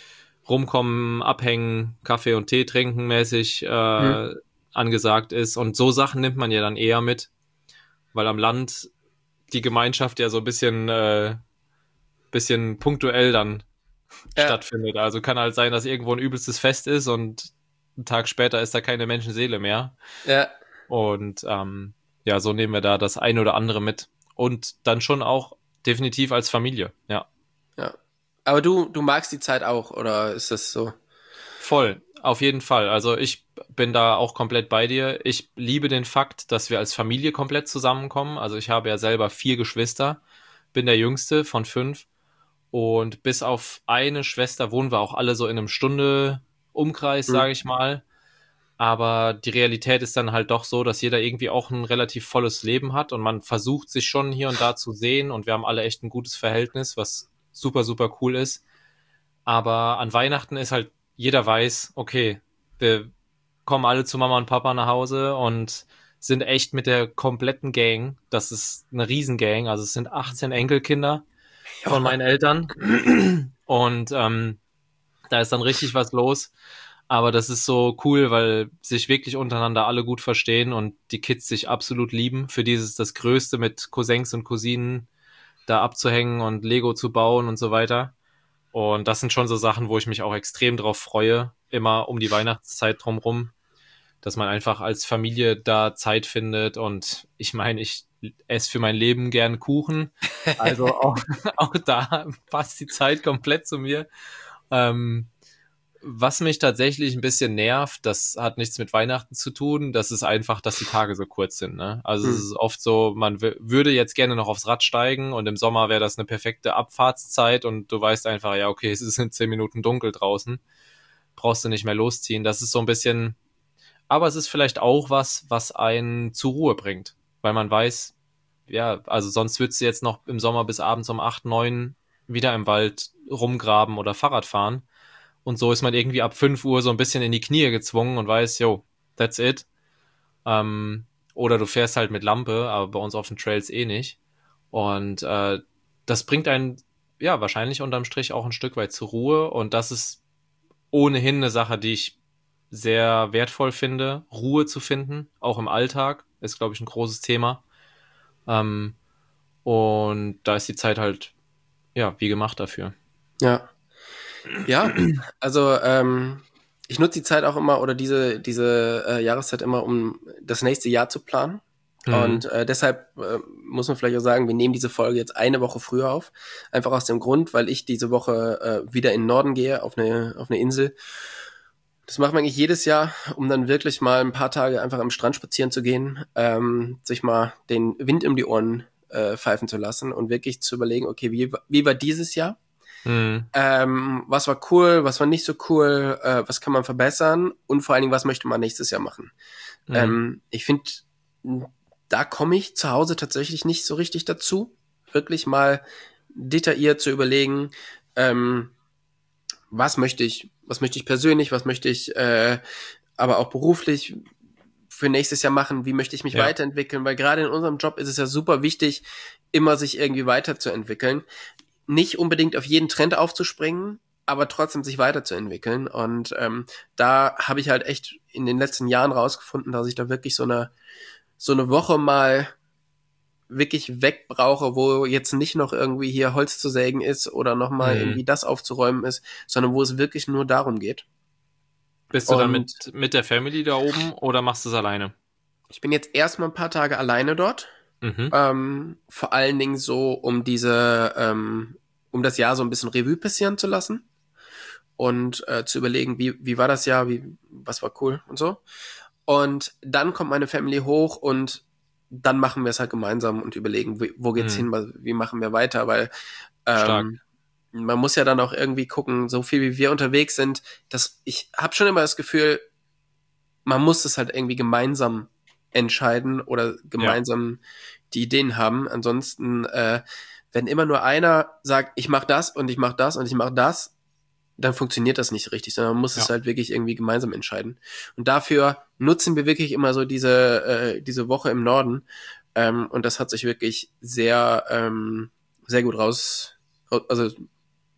rumkommen, abhängen, Kaffee und Tee trinken mäßig äh, Mhm. angesagt ist. Und so Sachen nimmt man ja dann eher mit, weil am Land die Gemeinschaft ja so ein bisschen, äh, bisschen punktuell dann Ja, stattfindet. Also kann halt sein, dass irgendwo ein übelstes Fest ist und einen Tag später ist da keine Menschenseele mehr. ja, Und ähm, ja, so nehmen wir da das eine oder andere mit. Und dann schon auch definitiv als Familie, ja. ja. Aber du, du magst die Zeit auch, oder ist das so? Voll, auf jeden Fall. Also ich bin da auch komplett bei dir. Ich liebe den Fakt, dass wir als Familie komplett zusammenkommen. Also ich habe ja selber vier Geschwister, bin der jüngste von fünf und bis auf eine Schwester wohnen wir auch alle so in einem Stunde Umkreis, Hm. sage ich mal. Aber die Realität ist dann halt doch so, dass jeder irgendwie auch ein relativ volles Leben hat und man versucht sich schon hier und da zu sehen und wir haben alle echt ein gutes Verhältnis, was super, super cool ist. Aber an Weihnachten ist halt, jeder weiß, okay, wir kommen alle zu Mama und Papa nach Hause und sind echt mit der kompletten Gang. Das ist eine Riesengang, also es sind achtzehn Enkelkinder von Ja. meinen Eltern. Und ähm, da ist dann richtig was los. Aber das ist so cool, weil sich wirklich untereinander alle gut verstehen und die Kids sich absolut lieben. Für dieses das Größte mit Cousins und Cousinen da abzuhängen und Lego zu bauen und so weiter. Und das sind schon so Sachen, wo ich mich auch extrem drauf freue, immer um die Weihnachtszeit drumrum, dass man einfach als Familie da Zeit findet. Und ich meine, ich esse für mein Leben gern Kuchen. Also auch, auch da passt die Zeit komplett zu mir. Ähm, was mich tatsächlich ein bisschen nervt, das hat nichts mit Weihnachten zu tun, das ist einfach, dass die Tage so kurz sind. Ne? Also es Hm. ist oft so, man w- würde jetzt gerne noch aufs Rad steigen und im Sommer wäre das eine perfekte Abfahrtszeit und du weißt einfach, ja, okay, es ist in zehn Minuten dunkel draußen, brauchst du nicht mehr losziehen. Das ist so ein bisschen, aber es ist vielleicht auch was, was einen zur Ruhe bringt, weil man weiß, ja, also sonst würdest du jetzt noch im Sommer bis abends um acht, neun wieder im Wald rumgraben oder Fahrrad fahren. Und so ist man irgendwie ab fünf Uhr so ein bisschen in die Knie gezwungen und weiß, yo, that's it. Ähm, oder du fährst halt mit Lampe, aber bei uns auf den Trails eh nicht. Und äh, das bringt einen, ja, wahrscheinlich unterm Strich auch ein Stück weit zur Ruhe. Und das ist ohnehin eine Sache, die ich sehr wertvoll finde, Ruhe zu finden, auch im Alltag, ist, glaube ich, ein großes Thema. Ähm, und da ist die Zeit halt, ja, wie gemacht dafür. Ja. Ja, also ähm, ich nutze die Zeit auch immer oder diese, diese äh, Jahreszeit immer, um das nächste Jahr zu planen. Mhm. Und äh, deshalb äh, muss man vielleicht auch sagen, wir nehmen diese Folge jetzt eine Woche früher auf. Einfach aus dem Grund, weil ich diese Woche äh, wieder in den Norden gehe, auf eine, auf eine Insel. Das macht man eigentlich jedes Jahr, um dann wirklich mal ein paar Tage einfach am Strand spazieren zu gehen, ähm, sich mal den Wind um die Ohren äh, pfeifen zu lassen und wirklich zu überlegen, okay, wie, wie war dieses Jahr? Mhm. Ähm, was war cool, was war nicht so cool, äh, was kann man verbessern und vor allen Dingen, was möchte man nächstes Jahr machen? Mhm. Ähm, ich finde, da komme ich zu Hause tatsächlich nicht so richtig dazu, wirklich mal detailliert zu überlegen, ähm, was möchte ich, was möchte ich persönlich, was möchte ich äh, aber auch beruflich für nächstes Jahr machen, wie möchte ich mich Ja. weiterentwickeln, weil gerade in unserem Job ist es ja super wichtig, immer sich irgendwie weiterzuentwickeln. Nicht unbedingt auf jeden Trend aufzuspringen, aber trotzdem sich weiterzuentwickeln. Und ähm, da habe ich halt echt in den letzten Jahren rausgefunden, dass ich da wirklich so eine, so eine Woche mal wirklich weg brauche, wo jetzt nicht noch irgendwie hier Holz zu sägen ist oder nochmal Mhm. irgendwie das aufzuräumen ist, sondern wo es wirklich nur darum geht. Bist du dann mit, Und mit der Family da oben oder machst du es alleine? ich bin jetzt erstmal ein paar Tage alleine dort. Mhm. Ähm, vor allen Dingen so, um diese, ähm, um das Jahr so ein bisschen Revue passieren zu lassen und äh, zu überlegen, wie, wie war das Jahr, wie, was war cool und so. Und dann kommt meine Family hoch und dann machen wir es halt gemeinsam und überlegen, wie, wo geht's Mhm. hin, was- wie machen wir weiter, weil Stark. ähm, man muss ja dann auch irgendwie gucken, so viel wie wir unterwegs sind, dass ich habe schon immer das Gefühl, man muss es halt irgendwie gemeinsam entscheiden oder Ja. gemeinsam die Ideen haben. Ansonsten, äh, wenn immer nur einer sagt, ich mach das und ich mach das und ich mach das, dann funktioniert das nicht richtig, sondern man muss es Ja. halt wirklich irgendwie gemeinsam entscheiden. Und dafür nutzen wir wirklich immer so diese, äh, diese Woche im Norden. Ähm, und das hat sich wirklich sehr, ähm, sehr gut raus, also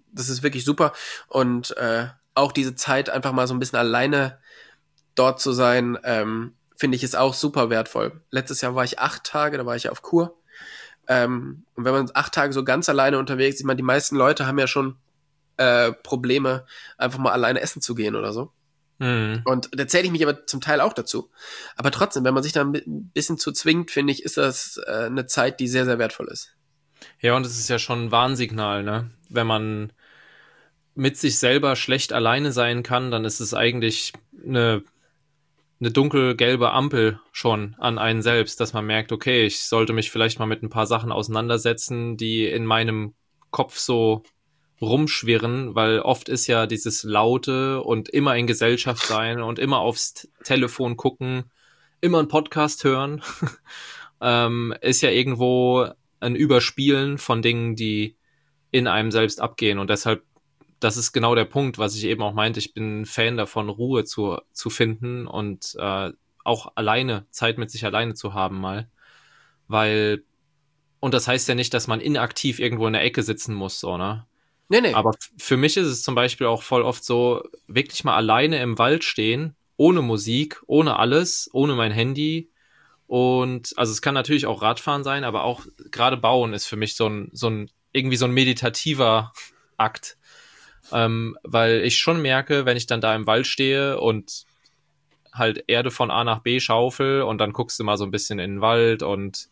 das ist wirklich super. Und äh, auch diese Zeit, einfach mal so ein bisschen alleine dort zu sein, ähm, finde ich, ist auch super wertvoll. Letztes Jahr war ich acht Tage, da war ich auf Kur. Ähm, und wenn man acht Tage so ganz alleine unterwegs ist, ich meine, die meisten Leute haben ja schon äh, Probleme, einfach mal alleine essen zu gehen oder so. Mhm. Und da zähle ich mich aber zum Teil auch dazu. Aber trotzdem, wenn man sich da ein bisschen zu zwingt, finde ich, ist das äh, eine Zeit, die sehr, sehr wertvoll ist. Ja, und es ist ja schon ein Warnsignal, ne? Wenn man mit sich selber schlecht alleine sein kann, dann ist es eigentlich eine, eine dunkelgelbe Ampel schon an einen selbst, dass man merkt, okay, ich sollte mich vielleicht mal mit ein paar Sachen auseinandersetzen, die in meinem Kopf so rumschwirren, weil oft ist ja dieses Laute und immer in Gesellschaft sein und immer aufs Telefon gucken, immer einen Podcast hören, ähm, ist ja irgendwo ein Überspielen von Dingen, die in einem selbst abgehen. Und deshalb, das ist genau der Punkt, was ich eben auch meinte, ich bin ein Fan davon, Ruhe zu, zu finden und äh, auch alleine, Zeit mit sich alleine zu haben mal. Weil, und das heißt ja nicht, dass man inaktiv irgendwo in der Ecke sitzen muss, so, ne? Nee, nee. Aber f- für mich ist es zum Beispiel auch voll oft so, wirklich mal alleine im Wald stehen, ohne Musik, ohne alles, ohne mein Handy. Und also es kann natürlich auch Radfahren sein, aber auch gerade Bauen ist für mich so ein, so ein, irgendwie so ein meditativer Akt. Ähm, weil ich schon merke, wenn ich dann da im Wald stehe und halt Erde von A nach B schaufel und dann guckst du mal so ein bisschen in den Wald und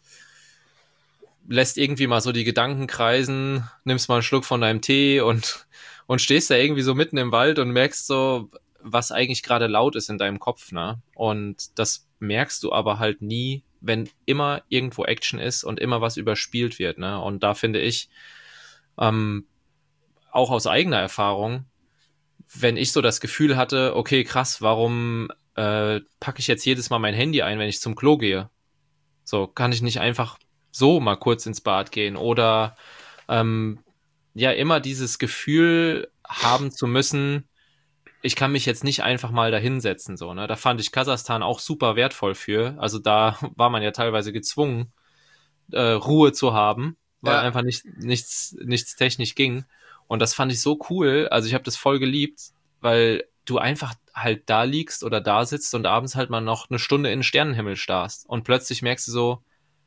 lässt irgendwie mal so die Gedanken kreisen, nimmst mal einen Schluck von deinem Tee und, und stehst da irgendwie so mitten im Wald und merkst so, was eigentlich gerade laut ist in deinem Kopf, ne? Und das merkst du aber halt nie, wenn immer irgendwo Action ist und immer was überspielt wird, ne? Und da finde ich, ähm, auch aus eigener Erfahrung, wenn ich so das Gefühl hatte, okay, krass, warum äh, packe ich jetzt jedes Mal mein Handy ein, wenn ich zum Klo gehe? So, kann ich nicht einfach so mal kurz ins Bad gehen oder ähm, ja, immer dieses Gefühl haben zu müssen, ich kann mich jetzt nicht einfach mal da hinsetzen, so, ne? Da fand ich Kasachstan auch super wertvoll für. Also da war man ja teilweise gezwungen, äh, Ruhe zu haben, weil Ja. einfach nicht, nichts, nichts technisch ging. Und das fand ich so cool. Also ich habe das voll geliebt, weil du einfach halt da liegst oder da sitzt und abends halt mal noch eine Stunde in den Sternenhimmel starrst. Und plötzlich merkst du so,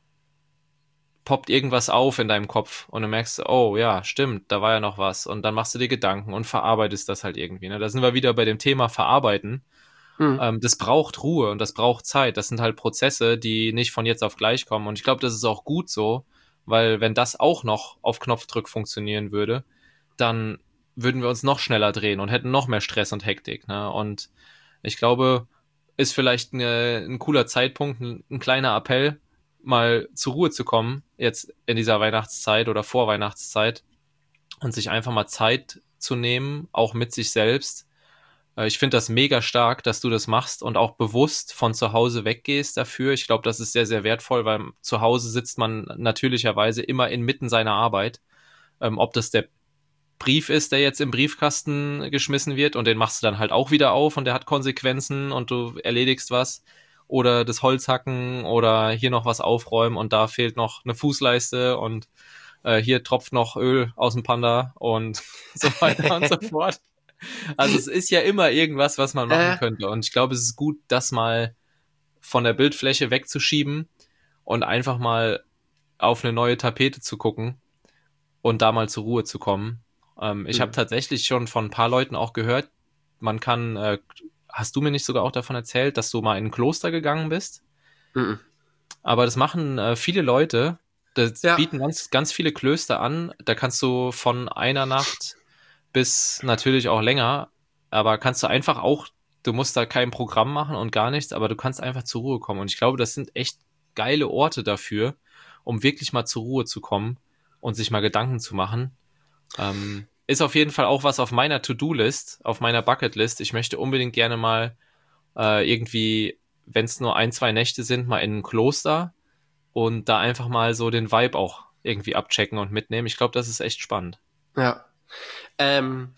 poppt irgendwas auf in deinem Kopf und du merkst, oh ja, stimmt, da war ja noch was. Und dann machst du dir Gedanken und verarbeitest das halt irgendwie. Ne? Da sind wir wieder bei dem Thema Verarbeiten. Hm. Ähm, das braucht Ruhe und das braucht Zeit. Das sind halt Prozesse, die nicht von jetzt auf gleich kommen. Und ich glaube, das ist auch gut so, weil wenn das auch noch auf Knopfdruck funktionieren würde, dann würden wir uns noch schneller drehen und hätten noch mehr Stress und Hektik. Ne? Und ich glaube, ist vielleicht eine, ein cooler Zeitpunkt, ein, ein kleiner Appell, mal zur Ruhe zu kommen, jetzt in dieser Weihnachtszeit oder Vorweihnachtszeit und sich einfach mal Zeit zu nehmen, auch mit sich selbst. Äh, Ich finde das mega stark, dass du das machst und auch bewusst von zu Hause weggehst dafür. Ich glaube, das ist sehr, sehr wertvoll, weil zu Hause sitzt man natürlicherweise immer inmitten seiner Arbeit. Ähm, ob das der Brief ist, der jetzt im Briefkasten geschmissen wird und den machst du dann halt auch wieder auf und der hat Konsequenzen und du erledigst was. Oder das Holzhacken oder hier noch was aufräumen und da fehlt noch eine Fußleiste und äh, hier tropft noch Öl aus dem Panda und so weiter und so fort. Also es ist ja immer irgendwas, was man machen Äh. könnte. Und ich glaube, es ist gut, das mal von der Bildfläche wegzuschieben und einfach mal auf eine neue Tapete zu gucken und da mal zur Ruhe zu kommen. Ähm, ich Mhm. habe tatsächlich schon von ein paar Leuten auch gehört, man kann, äh, hast du mir nicht sogar auch davon erzählt, dass du mal in ein Kloster gegangen bist? Mhm. Aber das machen äh, viele Leute. Das Ja. bieten ganz, ganz viele Klöster an. Da kannst du von einer Nacht bis natürlich auch länger, aber kannst du einfach auch, du musst da kein Programm machen und gar nichts, aber du kannst einfach zur Ruhe kommen. Und ich glaube, das sind echt geile Orte dafür, um wirklich mal zur Ruhe zu kommen und sich mal Gedanken zu machen. Ähm, ist auf jeden Fall auch was auf meiner To-Do-List, auf meiner Bucket-List. Ich möchte unbedingt gerne mal äh, irgendwie, wenn es nur ein, zwei Nächte sind, mal in ein Kloster und da einfach mal so den Vibe auch irgendwie abchecken und mitnehmen. Ich glaube, das ist echt spannend. Ja. Ähm,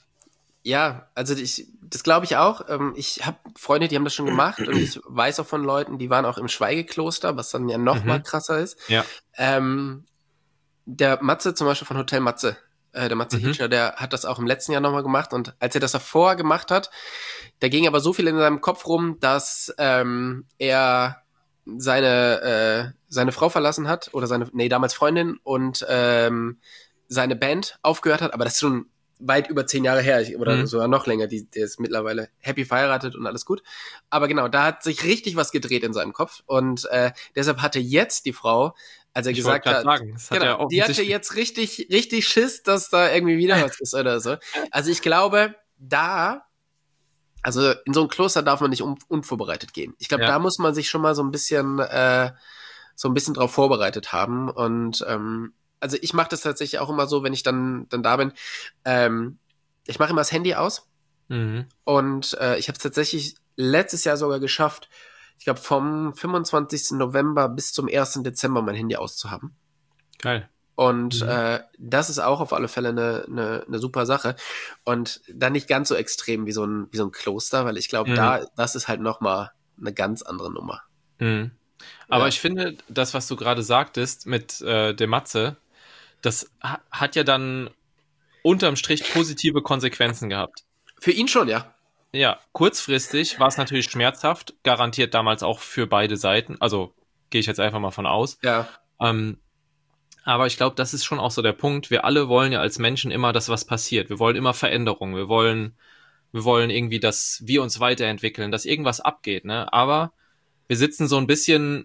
ja, also ich, das glaube ich auch. Ähm, ich habe Freunde, die haben das schon gemacht und ich weiß auch von Leuten, die waren auch im Schweigekloster, was dann ja noch Mhm. mal krasser ist. Ja. Ähm, der Matze zum Beispiel von Hotel Matze, äh, der Matze Mhm. Hilscher, der hat das auch im letzten Jahr nochmal gemacht. Und als er das davor gemacht hat, da ging aber so viel in seinem Kopf rum, dass ähm, er seine, äh, seine Frau verlassen hat, oder seine, nee, damals Freundin, und ähm, seine Band aufgehört hat, aber das ist schon weit über zehn Jahre her, oder Mhm. sogar noch länger, die, der ist mittlerweile happy verheiratet und alles gut. Aber genau, da hat sich richtig was gedreht in seinem Kopf, und äh, deshalb hatte jetzt die Frau, als er Ich wollte gesagt gerade hat, sagen, das hat genau, ja die hatte offensichtlich. jetzt richtig, richtig Schiss, dass da irgendwie wieder was ist oder so. Also ich glaube, da, also in so ein Kloster darf man nicht un unvorbereitet gehen. Ich glaube, Ja. da muss man sich schon mal so ein bisschen, äh, so ein bisschen drauf vorbereitet haben. Und ähm, also ich mache das tatsächlich auch immer so, wenn ich dann, dann da bin. Ähm, ich mache immer das Handy aus, Mhm. und äh, ich habe es tatsächlich letztes Jahr sogar geschafft, ich glaube vom fünfundzwanzigsten November bis zum ersten Dezember mein Handy auszuhaben. Geil. Und Mhm. äh, das ist auch auf alle Fälle eine, eine, eine super Sache. Und dann nicht ganz so extrem wie so ein, wie so ein Kloster, weil ich glaube, Mhm. da, das ist halt nochmal eine ganz andere Nummer. Mhm. Aber Ja. ich finde, das, was du gerade sagtest mit äh, dem Matze, das ha hat ja dann unterm Strich positive Konsequenzen gehabt. Für ihn schon, ja. Ja, kurzfristig war es natürlich schmerzhaft, garantiert damals auch für beide Seiten. Also gehe ich jetzt einfach mal von aus. Ja. Ähm, aber ich glaube, das ist schon auch so der Punkt. Wir alle wollen ja als Menschen immer, dass was passiert. Wir wollen immer Veränderung. Wir wollen, wir wollen irgendwie, dass wir uns weiterentwickeln, dass irgendwas abgeht, ne? Aber wir sitzen so ein bisschen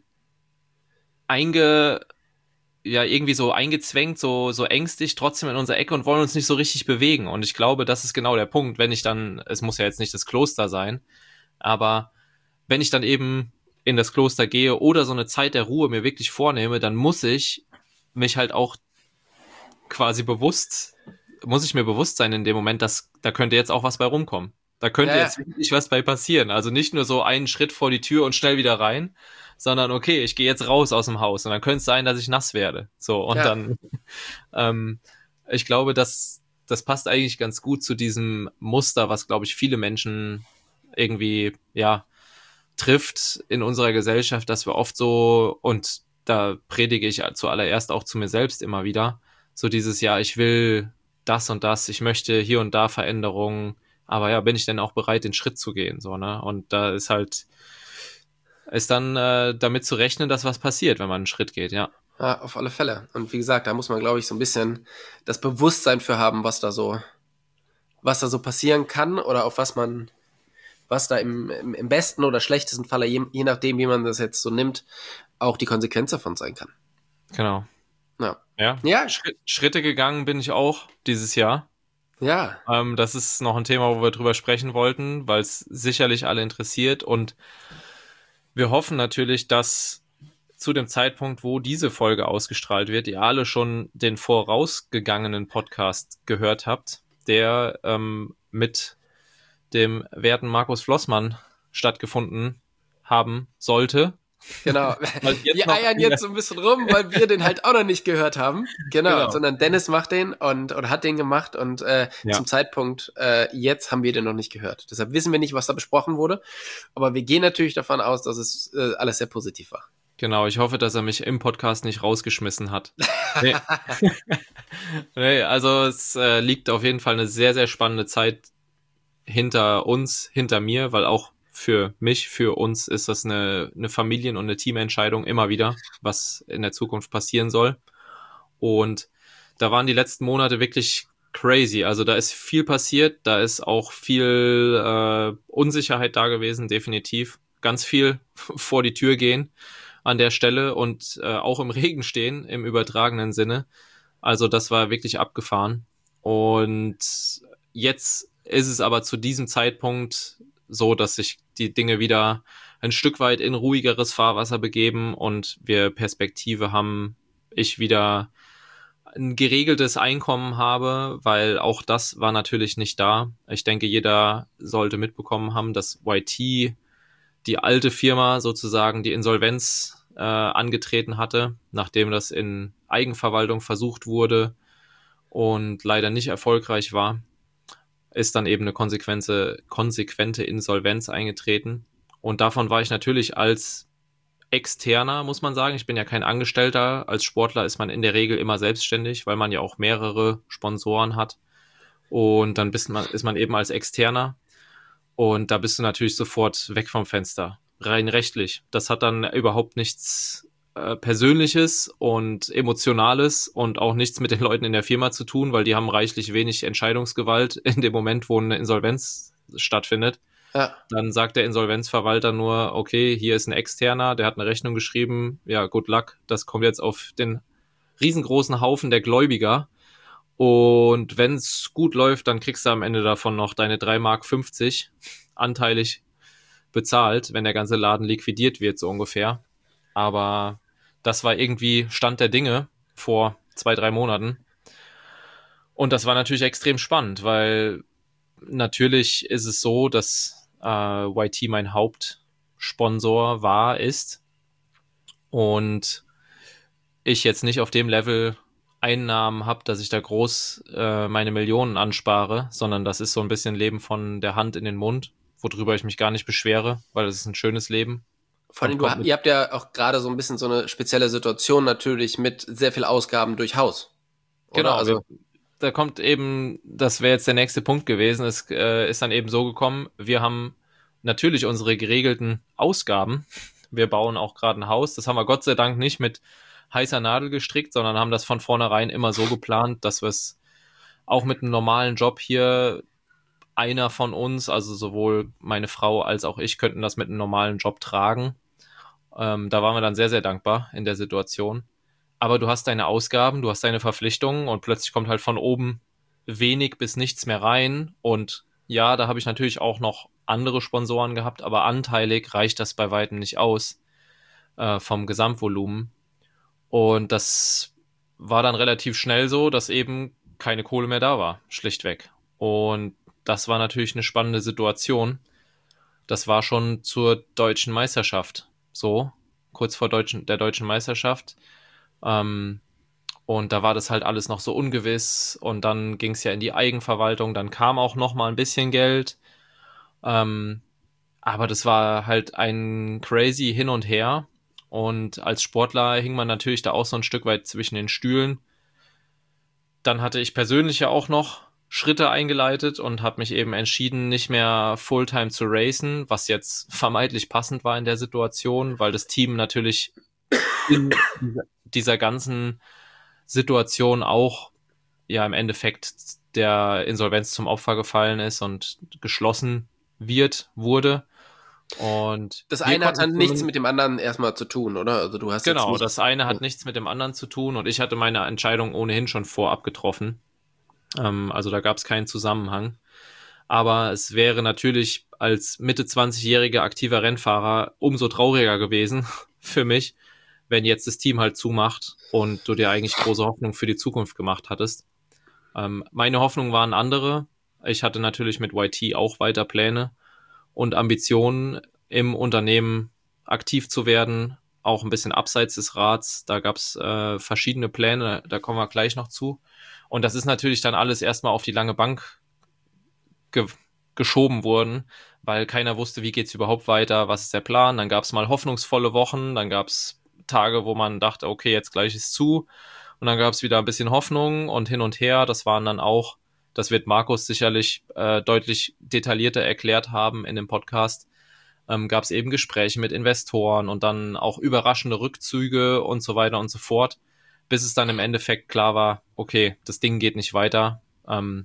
einge, ja, irgendwie so eingezwängt, so, so ängstlich trotzdem in unserer Ecke und wollen uns nicht so richtig bewegen. Und ich glaube, das ist genau der Punkt, wenn ich dann, es muss ja jetzt nicht das Kloster sein, aber wenn ich dann eben in das Kloster gehe oder so eine Zeit der Ruhe mir wirklich vornehme, dann muss ich mich halt auch quasi bewusst, muss ich mir bewusst sein in dem Moment, dass da könnte jetzt auch was bei rumkommen. Da könnte Ja, jetzt wirklich was bei passieren. Also nicht nur so einen Schritt vor die Tür und schnell wieder rein, sondern okay, ich gehe jetzt raus aus dem Haus und dann könnte es sein, dass ich nass werde. So, und ja. dann, ähm, ich glaube, das, das passt eigentlich ganz gut zu diesem Muster, was, glaube ich, viele Menschen irgendwie, ja, trifft in unserer Gesellschaft, dass wir oft so, und da predige ich zuallererst auch zu mir selbst immer wieder, so dieses, ja, ich will das und das, ich möchte hier und da Veränderungen, aber ja, bin ich denn auch bereit, den Schritt zu gehen, so, ne? Und da ist halt, ist dann äh, damit zu rechnen, dass was passiert, wenn man einen Schritt geht, ja. Ja, auf alle Fälle. Und wie gesagt, da muss man, glaube ich, so ein bisschen das Bewusstsein für haben, was da so, was da so passieren kann, oder auf was man, was da im, im, im besten oder schlechtesten Falle, je, je nachdem, wie man das jetzt so nimmt, auch die Konsequenz davon sein kann. Genau. Ja. Ja. Ja. Schritt, Schritte gegangen bin ich auch dieses Jahr. Ja. Ähm, das ist noch ein Thema, wo wir drüber sprechen wollten, weil es sicherlich alle interessiert. Und wir hoffen natürlich, dass zu dem Zeitpunkt, wo diese Folge ausgestrahlt wird, ihr alle schon den vorausgegangenen Podcast gehört habt, der ähm, mit dem werten Markus Flossmann stattgefunden haben sollte. Genau. Weil jetzt Wir noch- eiern jetzt so ein bisschen rum, weil wir den halt auch noch nicht gehört haben. Genau, Genau. sondern Dennis macht den und oder hat den gemacht, und äh, Ja. zum Zeitpunkt äh, jetzt haben wir den noch nicht gehört. Deshalb wissen wir nicht, was da besprochen wurde, aber wir gehen natürlich davon aus, dass es äh, alles sehr positiv war. Genau, ich hoffe, dass er mich im Podcast nicht rausgeschmissen hat. Nee, nee also es äh, liegt auf jeden Fall eine sehr, sehr spannende Zeit hinter uns, hinter mir, weil auch für mich, für uns ist das eine, eine Familien- und eine Teamentscheidung immer wieder, was in der Zukunft passieren soll. Und da waren die letzten Monate wirklich crazy. Also da ist viel passiert, da ist auch viel äh, Unsicherheit da gewesen, definitiv. Ganz viel vor die Tür gehen an der Stelle und äh, auch im Regen stehen, im übertragenen Sinne. Also das war wirklich abgefahren. Und jetzt ist es aber zu diesem Zeitpunkt so, dass sich die Dinge wieder ein Stück weit in ruhigeres Fahrwasser begeben und wir Perspektive haben, ich wieder ein geregeltes Einkommen habe, weil auch das war natürlich nicht da. Ich denke, jeder sollte mitbekommen haben, dass Y T, die alte Firma sozusagen, die Insolvenz äh, angetreten hatte, nachdem das in Eigenverwaltung versucht wurde und leider nicht erfolgreich war, ist dann eben eine konsequente, konsequente Insolvenz eingetreten. Und davon war ich natürlich als externer, muss man sagen. Ich bin ja kein Angestellter. Als Sportler ist man in der Regel immer selbstständig, weil man ja auch mehrere Sponsoren hat. Und dann bist man, ist man eben als Externer. Und da bist du natürlich sofort weg vom Fenster. Rein rechtlich. Das hat dann überhaupt nichts äh, Persönliches und Emotionales und auch nichts mit den Leuten in der Firma zu tun, weil die haben reichlich wenig Entscheidungsgewalt in dem Moment, wo eine Insolvenz stattfindet. Ja. Dann sagt der Insolvenzverwalter nur, okay, hier ist ein Externer, der hat eine Rechnung geschrieben, ja, good luck, das kommt jetzt auf den riesengroßen Haufen der Gläubiger. Und wenn es gut läuft, dann kriegst du am Ende davon noch deine drei Mark fünfzig anteilig bezahlt, wenn der ganze Laden liquidiert wird, so ungefähr. Aber das war irgendwie Stand der Dinge vor zwei, drei Monaten. Und das war natürlich extrem spannend, weil natürlich ist es so, dass äh, Y T mein Hauptsponsor war, ist. Und ich jetzt nicht auf dem Level Einnahmen habe, dass ich da groß äh, meine Millionen anspare, sondern das ist so ein bisschen Leben von der Hand in den Mund, worüber ich mich gar nicht beschwere, weil das ist ein schönes Leben. Vor allem, du, ihr habt ja auch gerade so ein bisschen so eine spezielle Situation natürlich mit sehr viel Ausgaben durch Haus. Oder? Genau, Also da kommt eben, das wäre jetzt der nächste Punkt gewesen, es äh, ist dann eben so gekommen, wir haben natürlich unsere geregelten Ausgaben, wir bauen auch gerade ein Haus, das haben wir Gott sei Dank nicht mit heißer Nadel gestrickt, sondern haben das von vornherein immer so geplant, dass wir es auch mit einem normalen Job hier, einer von uns, also sowohl meine Frau als auch ich, könnten das mit einem normalen Job tragen. Ähm, da waren wir dann sehr, sehr dankbar in der Situation. Aber du hast deine Ausgaben, du hast deine Verpflichtungen und plötzlich kommt halt von oben wenig bis nichts mehr rein. Und ja, da habe ich natürlich auch noch andere Sponsoren gehabt, aber anteilig reicht das bei weitem nicht aus äh, vom Gesamtvolumen. Und das war dann relativ schnell so, dass eben keine Kohle mehr da war, schlichtweg. Und das war natürlich eine spannende Situation. Das war schon zur deutschen Meisterschaft so, kurz vor deutschen, der deutschen Meisterschaft. Ähm, und da war das halt alles noch so ungewiss. Und dann ging es ja in die Eigenverwaltung. Dann kam auch noch mal ein bisschen Geld. Ähm, aber das war halt ein crazy Hin und Her. Und als Sportler hing man natürlich da auch so ein Stück weit zwischen den Stühlen. Dann hatte ich persönlich ja auch noch Schritte eingeleitet und habe mich eben entschieden, nicht mehr Fulltime zu racen, was jetzt vermeintlich passend war in der Situation, weil das Team natürlich in dieser ganzen Situation auch ja im Endeffekt der Insolvenz zum Opfer gefallen ist und geschlossen wird, wurde. Und das eine hat dann nichts mit dem anderen erstmal zu tun, oder? Also du hast genau, jetzt nicht das eine hat nichts mit dem anderen zu tun und ich hatte meine Entscheidung ohnehin schon vorab getroffen. Ähm, also da gab es keinen Zusammenhang. Aber es wäre natürlich als Mitte zwanzigjähriger aktiver Rennfahrer umso trauriger gewesen für mich, wenn jetzt das Team halt zumacht und du dir eigentlich große Hoffnung für die Zukunft gemacht hattest. Ähm, meine Hoffnungen waren andere. Ich hatte natürlich mit Y T auch weiter Pläne und Ambitionen, im Unternehmen aktiv zu werden, auch ein bisschen abseits des Rats. Da gab es äh, verschiedene Pläne, da kommen wir gleich noch zu. Und das ist natürlich dann alles erstmal auf die lange Bank ge- geschoben worden, weil keiner wusste, wie geht's überhaupt weiter, was ist der Plan. Dann gab es mal hoffnungsvolle Wochen, dann gab es Tage, wo man dachte, okay, jetzt gleich ist zu. Und dann gab es wieder ein bisschen Hoffnung und hin und her. Das waren dann auch, das wird Markus sicherlich äh, deutlich detaillierter erklärt haben in dem Podcast, ähm, gab es eben Gespräche mit Investoren und dann auch überraschende Rückzüge und so weiter und so fort, bis es dann im Endeffekt klar war, okay, das Ding geht nicht weiter. Ähm,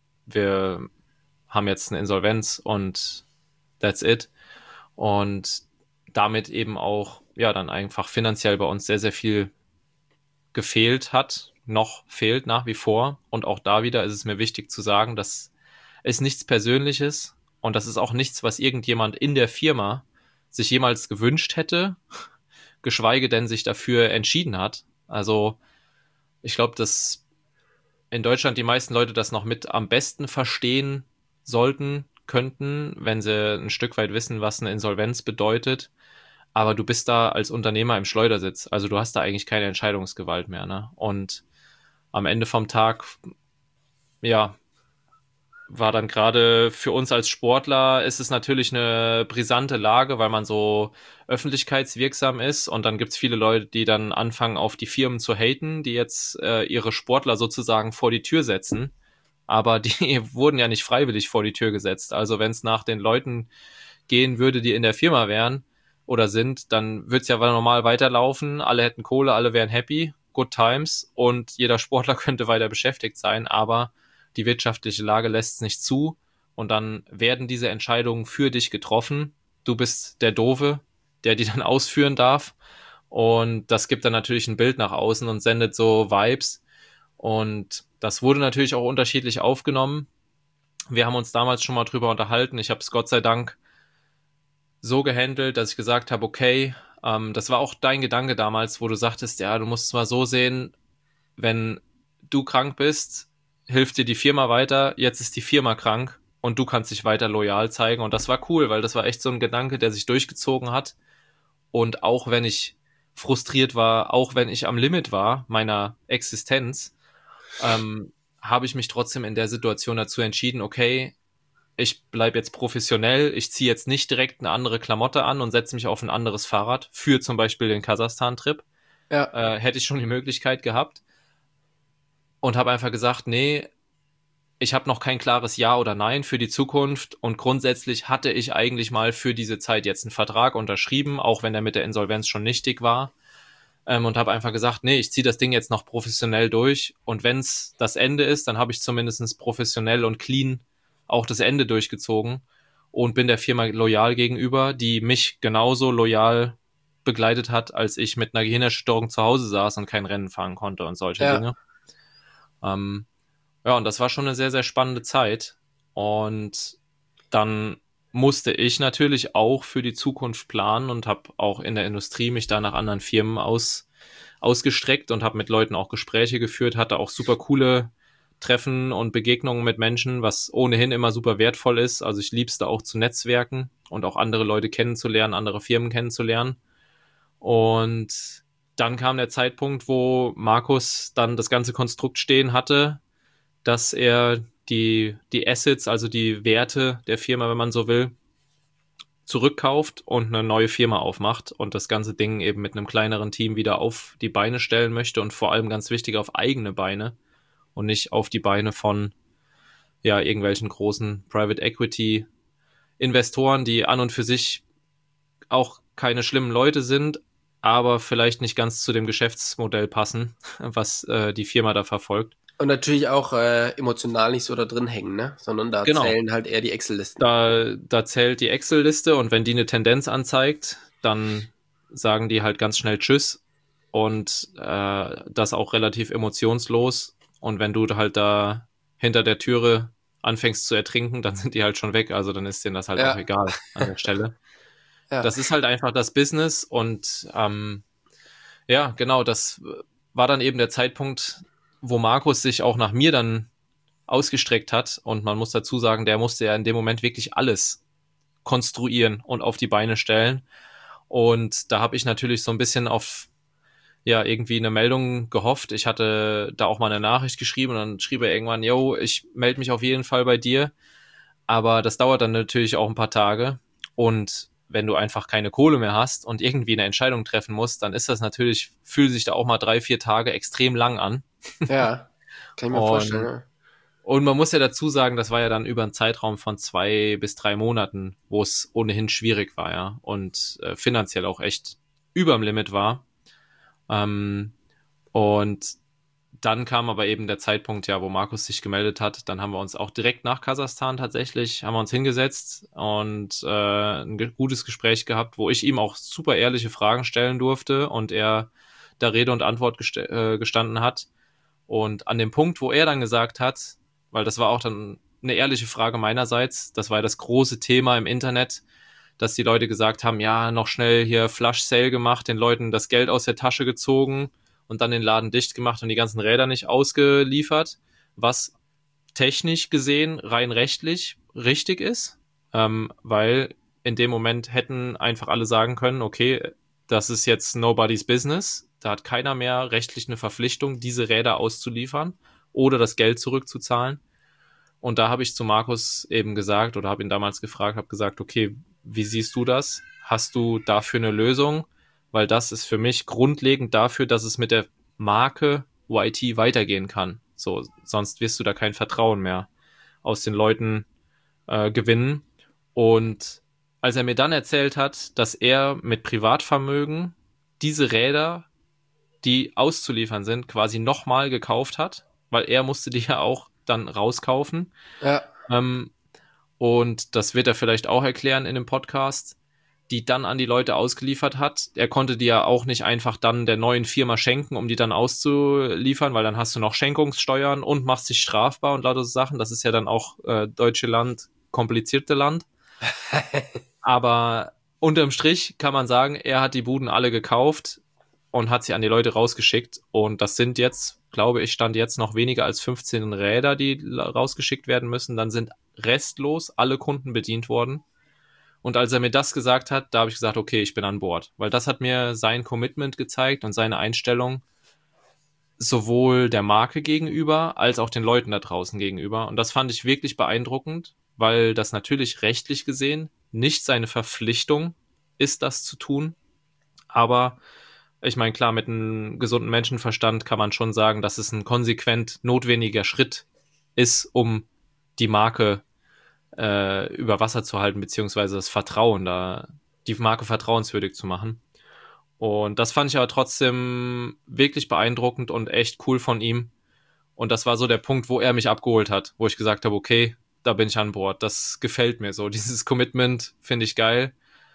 wir haben jetzt eine Insolvenz und that's it. Und damit eben auch, ja, dann einfach finanziell bei uns sehr, sehr viel gefehlt hat, noch fehlt nach wie vor. Und auch da wieder ist es mir wichtig zu sagen, dass es nichts Persönliches und das ist auch nichts, was irgendjemand in der Firma sich jemals gewünscht hätte, geschweige denn sich dafür entschieden hat. Also ich glaube, dass in Deutschland die meisten Leute das noch mit am besten verstehen sollten, könnten, wenn sie ein Stück weit wissen, was eine Insolvenz bedeutet. Aber du bist da als Unternehmer im Schleudersitz. Also du hast da eigentlich keine Entscheidungsgewalt mehr, ne? Und am Ende vom Tag, ja, war dann gerade für uns als Sportler, ist es natürlich eine brisante Lage, weil man so öffentlichkeitswirksam ist und dann gibt's viele Leute, die dann anfangen, auf die Firmen zu haten, die jetzt äh, ihre Sportler sozusagen vor die Tür setzen. Aber die wurden ja nicht freiwillig vor die Tür gesetzt. Also wenn es nach den Leuten gehen würde, die in der Firma wären oder sind, dann wird's ja normal weiterlaufen. Alle hätten Kohle, alle wären happy, good times und jeder Sportler könnte weiter beschäftigt sein. Aber die wirtschaftliche Lage lässt es nicht zu und dann werden diese Entscheidungen für dich getroffen. Du bist der Doofe, der die dann ausführen darf und das gibt dann natürlich ein Bild nach außen und sendet so Vibes und das wurde natürlich auch unterschiedlich aufgenommen. Wir haben uns damals schon mal drüber unterhalten. Ich habe es Gott sei Dank so gehandelt, dass ich gesagt habe, okay, ähm, das war auch dein Gedanke damals, wo du sagtest, ja, du musst es mal so sehen, wenn du krank bist, hilft dir die Firma weiter, jetzt ist die Firma krank und du kannst dich weiter loyal zeigen. Und das war cool, weil das war echt so ein Gedanke, der sich durchgezogen hat. Und auch wenn ich frustriert war, auch wenn ich am Limit war meiner Existenz, ähm, habe ich mich trotzdem in der Situation dazu entschieden, okay, ich bleibe jetzt professionell, ich ziehe jetzt nicht direkt eine andere Klamotte an und setze mich auf ein anderes Fahrrad für zum Beispiel den Kasachstan-Trip. Ja. Äh, hätte ich schon die Möglichkeit gehabt. Und habe einfach gesagt, nee, ich habe noch kein klares Ja oder Nein für die Zukunft und grundsätzlich hatte ich eigentlich mal für diese Zeit jetzt einen Vertrag unterschrieben, auch wenn der mit der Insolvenz schon nichtig war ähm, und habe einfach gesagt, nee, ich ziehe das Ding jetzt noch professionell durch und wenn es das Ende ist, dann habe ich zumindest professionell und clean auch das Ende durchgezogen und bin der Firma loyal gegenüber, die mich genauso loyal begleitet hat, als ich mit einer Gehirnerschütterung zu Hause saß und kein Rennen fahren konnte und solche Ja. Dinge. Ähm, ja, und das war schon eine sehr, sehr spannende Zeit. Und dann musste ich natürlich auch für die Zukunft planen und habe auch in der Industrie mich da nach anderen Firmen aus, ausgestreckt und habe mit Leuten auch Gespräche geführt, hatte auch super coole Treffen und Begegnungen mit Menschen, was ohnehin immer super wertvoll ist. Also ich lieb's da auch zu netzwerken und auch andere Leute kennenzulernen, andere Firmen kennenzulernen. Und dann kam der Zeitpunkt, wo Markus dann das ganze Konstrukt stehen hatte, dass er die, die Assets, also die Werte der Firma, wenn man so will, zurückkauft und eine neue Firma aufmacht und das ganze Ding eben mit einem kleineren Team wieder auf die Beine stellen möchte und vor allem ganz wichtig auf eigene Beine und nicht auf die Beine von ja irgendwelchen großen Private Equity Investoren, die an und für sich auch keine schlimmen Leute sind, aber vielleicht nicht ganz zu dem Geschäftsmodell passen, was äh, die Firma da verfolgt. Und natürlich auch äh, emotional nicht so da drin hängen, ne? Sondern da Genau. zählen halt eher die Excel-Listen. Da, da zählt die Excel-Liste und wenn die eine Tendenz anzeigt, dann sagen die halt ganz schnell Tschüss und äh, das auch relativ emotionslos. Und wenn du halt da hinter der Türe anfängst zu ertrinken, dann sind die halt schon weg. Also dann ist denen das halt Ja. auch egal an der Stelle. Ja. Das ist halt einfach das Business und ähm, ja, genau, das war dann eben der Zeitpunkt, wo Markus sich auch nach mir dann ausgestreckt hat und man muss dazu sagen, der musste ja in dem Moment wirklich alles konstruieren und auf die Beine stellen und da habe ich natürlich so ein bisschen auf ja irgendwie eine Meldung gehofft. Ich hatte da auch mal eine Nachricht geschrieben und dann schrieb er irgendwann, yo, ich melde mich auf jeden Fall bei dir, aber das dauert dann natürlich auch ein paar Tage und wenn du einfach keine Kohle mehr hast und irgendwie eine Entscheidung treffen musst, dann ist das natürlich, fühlt sich da auch mal drei, vier Tage extrem lang an. Ja, kann ich mir Und- vorstellen. Ja. Und man muss ja dazu sagen, das war ja dann über einen Zeitraum von zwei bis drei Monaten, wo es ohnehin schwierig war, ja, und äh, finanziell auch echt überm Limit war. Ähm, und dann kam aber eben der Zeitpunkt, ja, wo Markus sich gemeldet hat. Dann haben wir uns auch direkt nach Kasachstan tatsächlich, haben wir uns hingesetzt und äh, ein ge- gutes Gespräch gehabt, wo ich ihm auch super ehrliche Fragen stellen durfte und er da Rede und Antwort gest- äh, gestanden hat. Und an dem Punkt, wo er dann gesagt hat, weil das war auch dann eine ehrliche Frage meinerseits, das war ja das große Thema im Internet, dass die Leute gesagt haben, ja, noch schnell hier Flash Sale gemacht, den Leuten das Geld aus der Tasche gezogen und dann den Laden dicht gemacht und die ganzen Räder nicht ausgeliefert, was technisch gesehen rein rechtlich richtig ist, ähm, weil in dem Moment hätten einfach alle sagen können, okay, das ist jetzt nobody's business, da hat keiner mehr rechtlich eine Verpflichtung, diese Räder auszuliefern oder das Geld zurückzuzahlen. Und da habe ich zu Markus eben gesagt oder habe ihn damals gefragt, habe gesagt, okay, wie siehst du das? Hast du dafür eine Lösung? Weil das ist für mich grundlegend dafür, dass es mit der Marke Y T weitergehen kann. So, sonst wirst du da kein Vertrauen mehr aus den Leuten äh, gewinnen. Und als er mir dann erzählt hat, dass er mit Privatvermögen diese Räder, die auszuliefern sind, quasi nochmal gekauft hat, weil er musste die ja auch dann rauskaufen. Ja. Ähm, und das wird er vielleicht auch erklären in dem Podcast, die dann an die Leute ausgeliefert hat. Er konnte die ja auch nicht einfach dann der neuen Firma schenken, um die dann auszuliefern, weil dann hast du noch Schenkungssteuern und machst dich strafbar und lauter so Sachen. Das ist ja dann auch äh, deutsche Land, komplizierte Land. Aber unterm Strich kann man sagen, er hat die Buden alle gekauft und hat sie an die Leute rausgeschickt. Und das sind jetzt, glaube ich, stand jetzt noch weniger als fünfzehn Räder, die rausgeschickt werden müssen. Dann sind restlos alle Kunden bedient worden. Und als er mir das gesagt hat, da habe ich gesagt, okay, ich bin an Bord. Weil das hat mir sein Commitment gezeigt und seine Einstellung sowohl der Marke gegenüber als auch den Leuten da draußen gegenüber. Und das fand ich wirklich beeindruckend, weil das natürlich rechtlich gesehen nicht seine Verpflichtung ist, das zu tun. Aber ich meine, klar, mit einem gesunden Menschenverstand kann man schon sagen, dass es ein konsequent notwendiger Schritt ist, um die Marke äh, über Wasser zu halten, beziehungsweise das Vertrauen da, die Marke vertrauenswürdig zu machen. Und das fand ich aber trotzdem wirklich beeindruckend und echt cool von ihm. Und das war so der Punkt, wo er mich abgeholt hat, wo ich gesagt habe, okay, da bin ich an Bord. Das gefällt mir so. Dieses Commitment finde ich geil.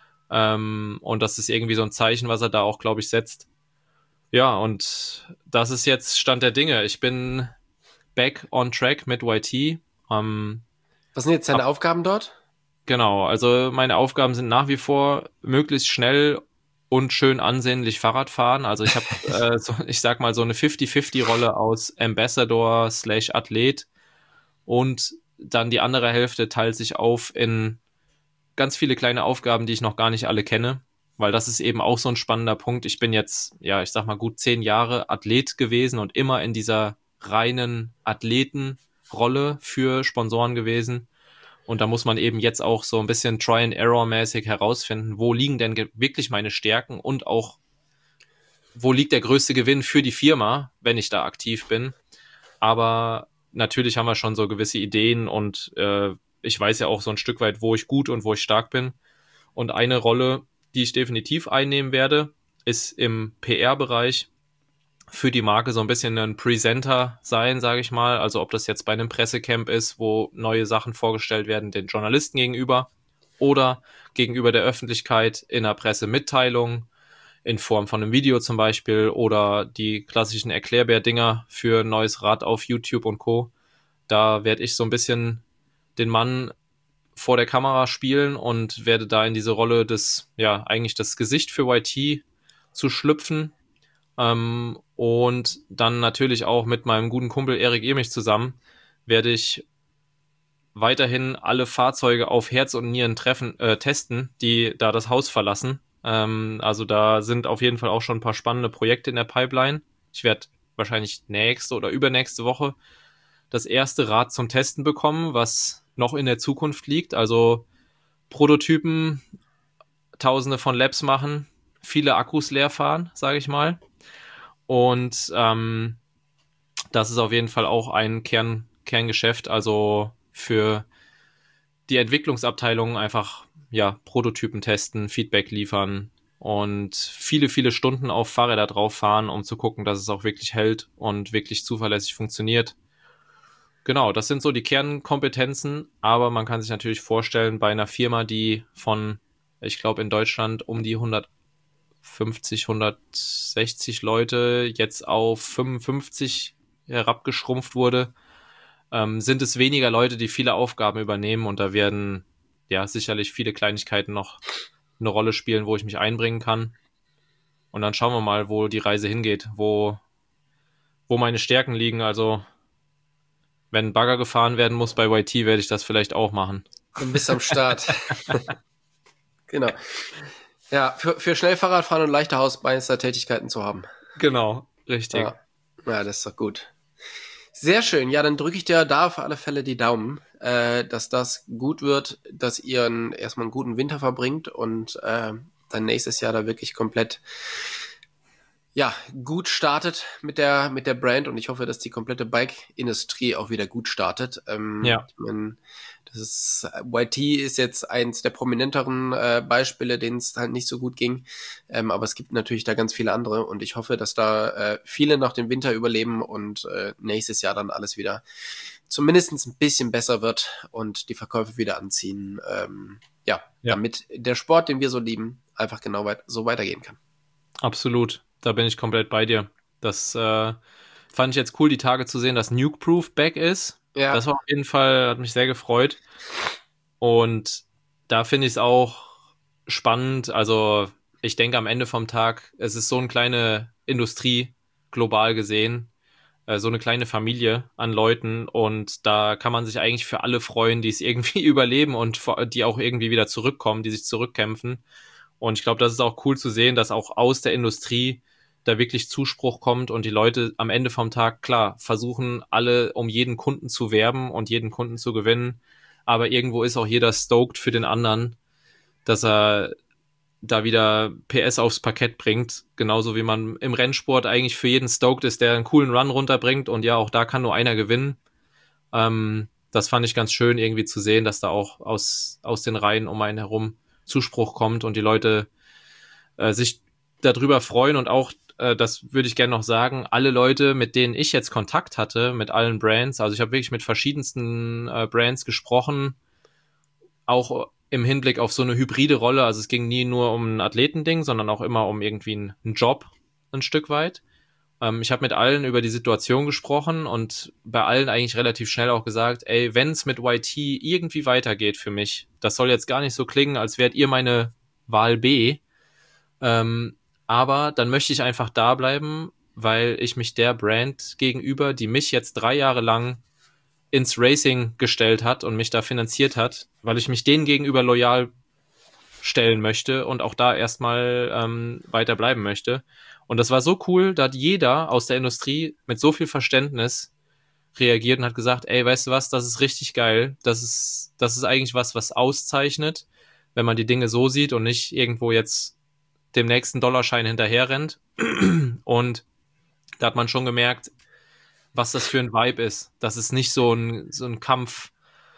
Ähm, und das ist irgendwie so ein Zeichen, was er da auch, glaube ich, setzt. Ja, und das ist jetzt Stand der Dinge. Ich bin back on track mit Y T. Ähm, Was sind jetzt deine ab, Aufgaben dort? Genau, also meine Aufgaben sind nach wie vor möglichst schnell und schön ansehnlich Fahrrad fahren. Also ich habe, äh, so, ich sag mal, so eine fünfzig fünfzig Rolle aus Ambassador slash Athlet und dann die andere Hälfte teilt sich auf in ganz viele kleine Aufgaben, die ich noch gar nicht alle kenne, weil das ist eben auch so ein spannender Punkt. Ich bin jetzt, ja, ich sag mal, gut zehn Jahre Athlet gewesen und immer in dieser reinen Athletenrolle für Sponsoren gewesen. Und da muss man eben jetzt auch so ein bisschen Try-and-Error-mäßig herausfinden, wo liegen denn ge- wirklich meine Stärken und auch, wo liegt der größte Gewinn für die Firma, wenn ich da aktiv bin. Aber natürlich haben wir schon so gewisse Ideen und äh, ich weiß ja auch so ein Stück weit, wo ich gut und wo ich stark bin. Und eine Rolle, die ich definitiv einnehmen werde, ist im P R-Bereich für die Marke so ein bisschen ein Presenter sein, sage ich mal. Also ob das jetzt bei einem Pressecamp ist, wo neue Sachen vorgestellt werden, den Journalisten gegenüber oder gegenüber der Öffentlichkeit in einer Pressemitteilung in Form von einem Video zum Beispiel oder die klassischen Erklärbär-Dinger für ein neues Rad auf YouTube und Co. Da werde ich so ein bisschen den Mann vor der Kamera spielen und werde da in diese Rolle des, ja, eigentlich das Gesicht für Y T zu schlüpfen. Ähm, und dann natürlich auch mit meinem guten Kumpel Erik Emich zusammen werde ich weiterhin alle Fahrzeuge auf Herz und Nieren treffen, äh, testen, die da das Haus verlassen. Ähm, also da sind auf jeden Fall auch schon ein paar spannende Projekte in der Pipeline. Ich werde wahrscheinlich nächste oder übernächste Woche das erste Rad zum Testen bekommen, was noch in der Zukunft liegt. Also Prototypen, tausende von Laps machen, viele Akkus leer fahren, sage ich mal. Und ähm, das ist auf jeden Fall auch ein Kern, Kerngeschäft, also für die Entwicklungsabteilung einfach ja Prototypen testen, Feedback liefern und viele, viele Stunden auf Fahrräder drauf fahren, um zu gucken, dass es auch wirklich hält und wirklich zuverlässig funktioniert. Genau, das sind so die Kernkompetenzen, aber man kann sich natürlich vorstellen, bei einer Firma, die von, ich glaube in Deutschland um die hundertfünfzig, hundertsechzig Leute jetzt auf fünfundfünfzig herabgeschrumpft wurde, ähm, sind es weniger Leute, die viele Aufgaben übernehmen und da werden ja sicherlich viele Kleinigkeiten noch eine Rolle spielen, wo ich mich einbringen kann. Und dann schauen wir mal, wo die Reise hingeht, wo, wo meine Stärken liegen. Also wenn Bagger gefahren werden muss bei Y T, werde ich das vielleicht auch machen. Dann bist du am Start. Genau. Ja, für, für Schnellfahrradfahren und leichte Hausmeistertätigkeiten zu haben. Genau, richtig. Ja. Ja, das ist doch gut. Sehr schön. Ja, dann drücke ich dir da auf alle Fälle die Daumen, äh, dass das gut wird, dass ihr einen, erstmal einen guten Winter verbringt und äh, dann nächstes Jahr da wirklich komplett ja, gut startet mit der mit der Brand und ich hoffe, dass die komplette Bike-Industrie auch wieder gut startet. Ähm, Ja. Ich mein, das ist Y T ist jetzt eins der prominenteren äh, Beispiele, denen es halt nicht so gut ging, ähm, aber es gibt natürlich da ganz viele andere und ich hoffe, dass da äh, viele noch den Winter überleben und äh, nächstes Jahr dann alles wieder zumindest ein bisschen besser wird und die Verkäufe wieder anziehen. Ähm, ja, Ja. damit der Sport, den wir so lieben, einfach genau weit, so weitergehen kann. Absolut, da bin ich komplett bei dir. Das äh, fand ich jetzt cool, die Tage zu sehen, dass Nuke-Proof back ist. Ja. Das war auf jeden Fall, hat mich sehr gefreut. Und da finde ich es auch spannend. Also ich denke am Ende vom Tag, es ist so eine kleine Industrie, global gesehen, äh, so eine kleine Familie an Leuten. Und da kann man sich eigentlich für alle freuen, die es irgendwie überleben und vor- die auch irgendwie wieder zurückkommen, die sich zurückkämpfen. Und ich glaube, das ist auch cool zu sehen, dass auch aus der Industrie da wirklich Zuspruch kommt und die Leute am Ende vom Tag, klar, versuchen alle, um jeden Kunden zu werben und jeden Kunden zu gewinnen. Aber irgendwo ist auch jeder stoked für den anderen, dass er da wieder P S aufs Parkett bringt. Genauso wie man im Rennsport eigentlich für jeden stoked ist, der einen coolen Run runterbringt. Und ja, auch da kann nur einer gewinnen. Ähm, das fand ich ganz schön irgendwie zu sehen, dass da auch aus, aus den Reihen um einen herum Zuspruch kommt und die Leute äh, sich darüber freuen und auch, äh, das würde ich gerne noch sagen, alle Leute, mit denen ich jetzt Kontakt hatte, mit allen Brands, also ich habe wirklich mit verschiedensten äh, Brands gesprochen, auch im Hinblick auf so eine hybride Rolle, also es ging nie nur um ein Athletending, sondern auch immer um irgendwie einen, einen Job ein Stück weit. Ähm, ich habe mit allen über die Situation gesprochen und bei allen eigentlich relativ schnell auch gesagt, ey, wenn es mit Y T irgendwie weitergeht für mich, das soll jetzt gar nicht so klingen, als wärt ihr meine Wahl B, ähm, aber dann möchte ich einfach da bleiben, weil ich mich der Brand gegenüber, die mich jetzt drei Jahre lang ins Racing gestellt hat und mich da finanziert hat, weil ich mich denen gegenüber loyal stellen möchte und auch da erstmal ähm, weiter bleiben möchte. Und das war so cool, da hat jeder aus der Industrie mit so viel Verständnis reagiert und hat gesagt, ey, weißt du was, das ist richtig geil. Das ist, das ist eigentlich was, was auszeichnet, wenn man die Dinge so sieht und nicht irgendwo jetzt dem nächsten Dollarschein hinterher rennt. Und da hat man schon gemerkt, was das für ein Vibe ist. Dass es nicht so ein, so ein Kampf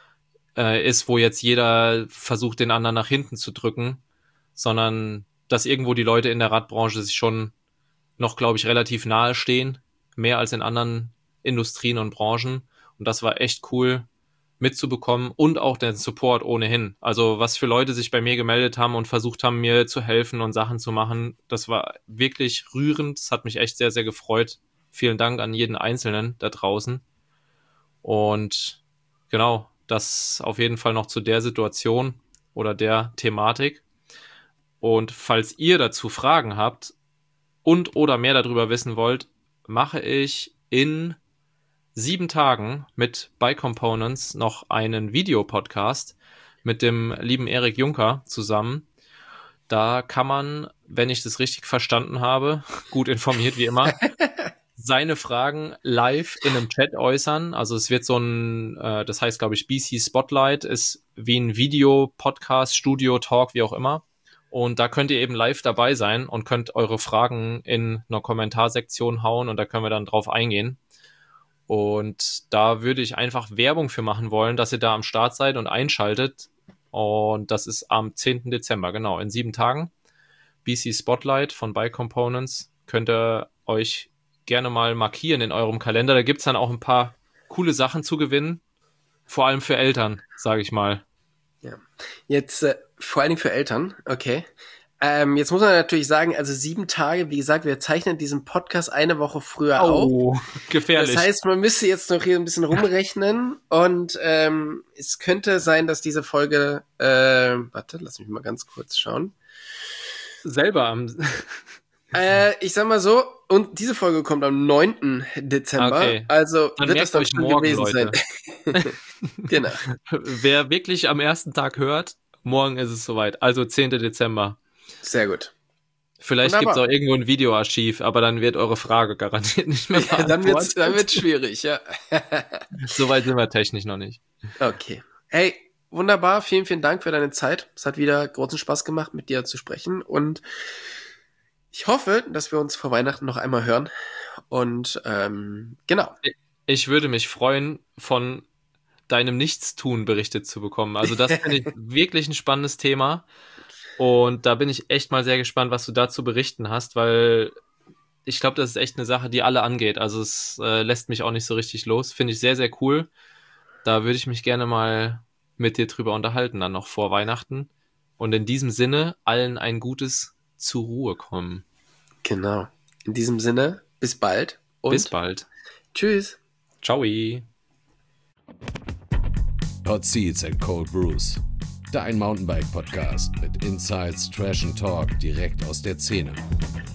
äh, ist, wo jetzt jeder versucht, den anderen nach hinten zu drücken, sondern dass irgendwo die Leute in der Radbranche sich schon noch, glaube ich, relativ nahe stehen, mehr als in anderen Industrien und Branchen. Und das war echt cool mitzubekommen und auch den Support ohnehin. Also was für Leute sich bei mir gemeldet haben und versucht haben, mir zu helfen und Sachen zu machen, das war wirklich rührend. Das hat mich echt sehr, sehr gefreut. Vielen Dank an jeden Einzelnen da draußen. Und genau, das auf jeden Fall noch zu der Situation oder der Thematik. Und falls ihr dazu Fragen habt und oder mehr darüber wissen wollt, mache ich in sieben Tagen mit Bike Components noch einen Videopodcast mit dem lieben Erik Juncker zusammen. Da kann man, wenn ich das richtig verstanden habe, gut informiert wie immer, seine Fragen live in einem Chat äußern. Also es wird so ein, äh, das heißt glaube ich B C Spotlight, ist wie ein Video-Podcast, Studio-Talk, wie auch immer. Und da könnt ihr eben live dabei sein und könnt eure Fragen in einer Kommentarsektion hauen und da können wir dann drauf eingehen. Und da würde ich einfach Werbung für machen wollen, dass ihr da am Start seid und einschaltet. Und das ist am zehnten Dezember, genau, in sieben Tagen. B C Spotlight von Bike Components. Könnt ihr euch gerne mal markieren in eurem Kalender. Da gibt es dann auch ein paar coole Sachen zu gewinnen. Vor allem für Eltern, sage ich mal. Ja. Jetzt äh, vor allen Dingen für Eltern, okay. Ähm, jetzt muss man natürlich sagen, also sieben Tage, wie gesagt, wir zeichnen diesen Podcast eine Woche früher Oh, auf. gefährlich. Das heißt, man müsste jetzt noch hier ein bisschen rumrechnen und ähm, es könnte sein, dass diese Folge, äh, warte, lass mich mal ganz kurz schauen. Selber am... äh, ich sag mal so, und diese Folge kommt am neunten Dezember, Okay. also Dann wird merkt das dann euch schon morgen, gewesen Leute. sein. Genau. Wer wirklich am ersten Tag hört, morgen ist es soweit. Also zehnten Dezember. Sehr gut. Vielleicht gibt es auch irgendwo ein Videoarchiv, aber dann wird eure Frage garantiert nicht mehr ja, dann wird's, dann wird's schwierig, ja. Soweit sind wir technisch noch nicht. Okay. Hey, wunderbar. Vielen, vielen Dank für deine Zeit. Es hat wieder großen Spaß gemacht, mit dir zu sprechen. Und ich hoffe, dass wir uns vor Weihnachten noch einmal hören. Und ähm, genau. Ich würde mich freuen, von deinem Nichtstun berichtet zu bekommen. Also das finde ich wirklich ein spannendes Thema. Und da bin ich echt mal sehr gespannt, was du dazu berichten hast, weil ich glaube, das ist echt eine Sache, die alle angeht. Also es äh, lässt mich auch nicht so richtig los. Finde ich sehr, sehr cool. Da würde ich mich gerne mal mit dir drüber unterhalten, dann noch vor Weihnachten. Und in diesem Sinne, allen ein gutes zur Ruhe kommen. Genau. In diesem Sinne, bis bald. Und bis bald. Tschüss. Ciao. Hot Seats and Cold Brews. Dein Mountainbike-Podcast mit Insights, Trash and Talk direkt aus der Szene.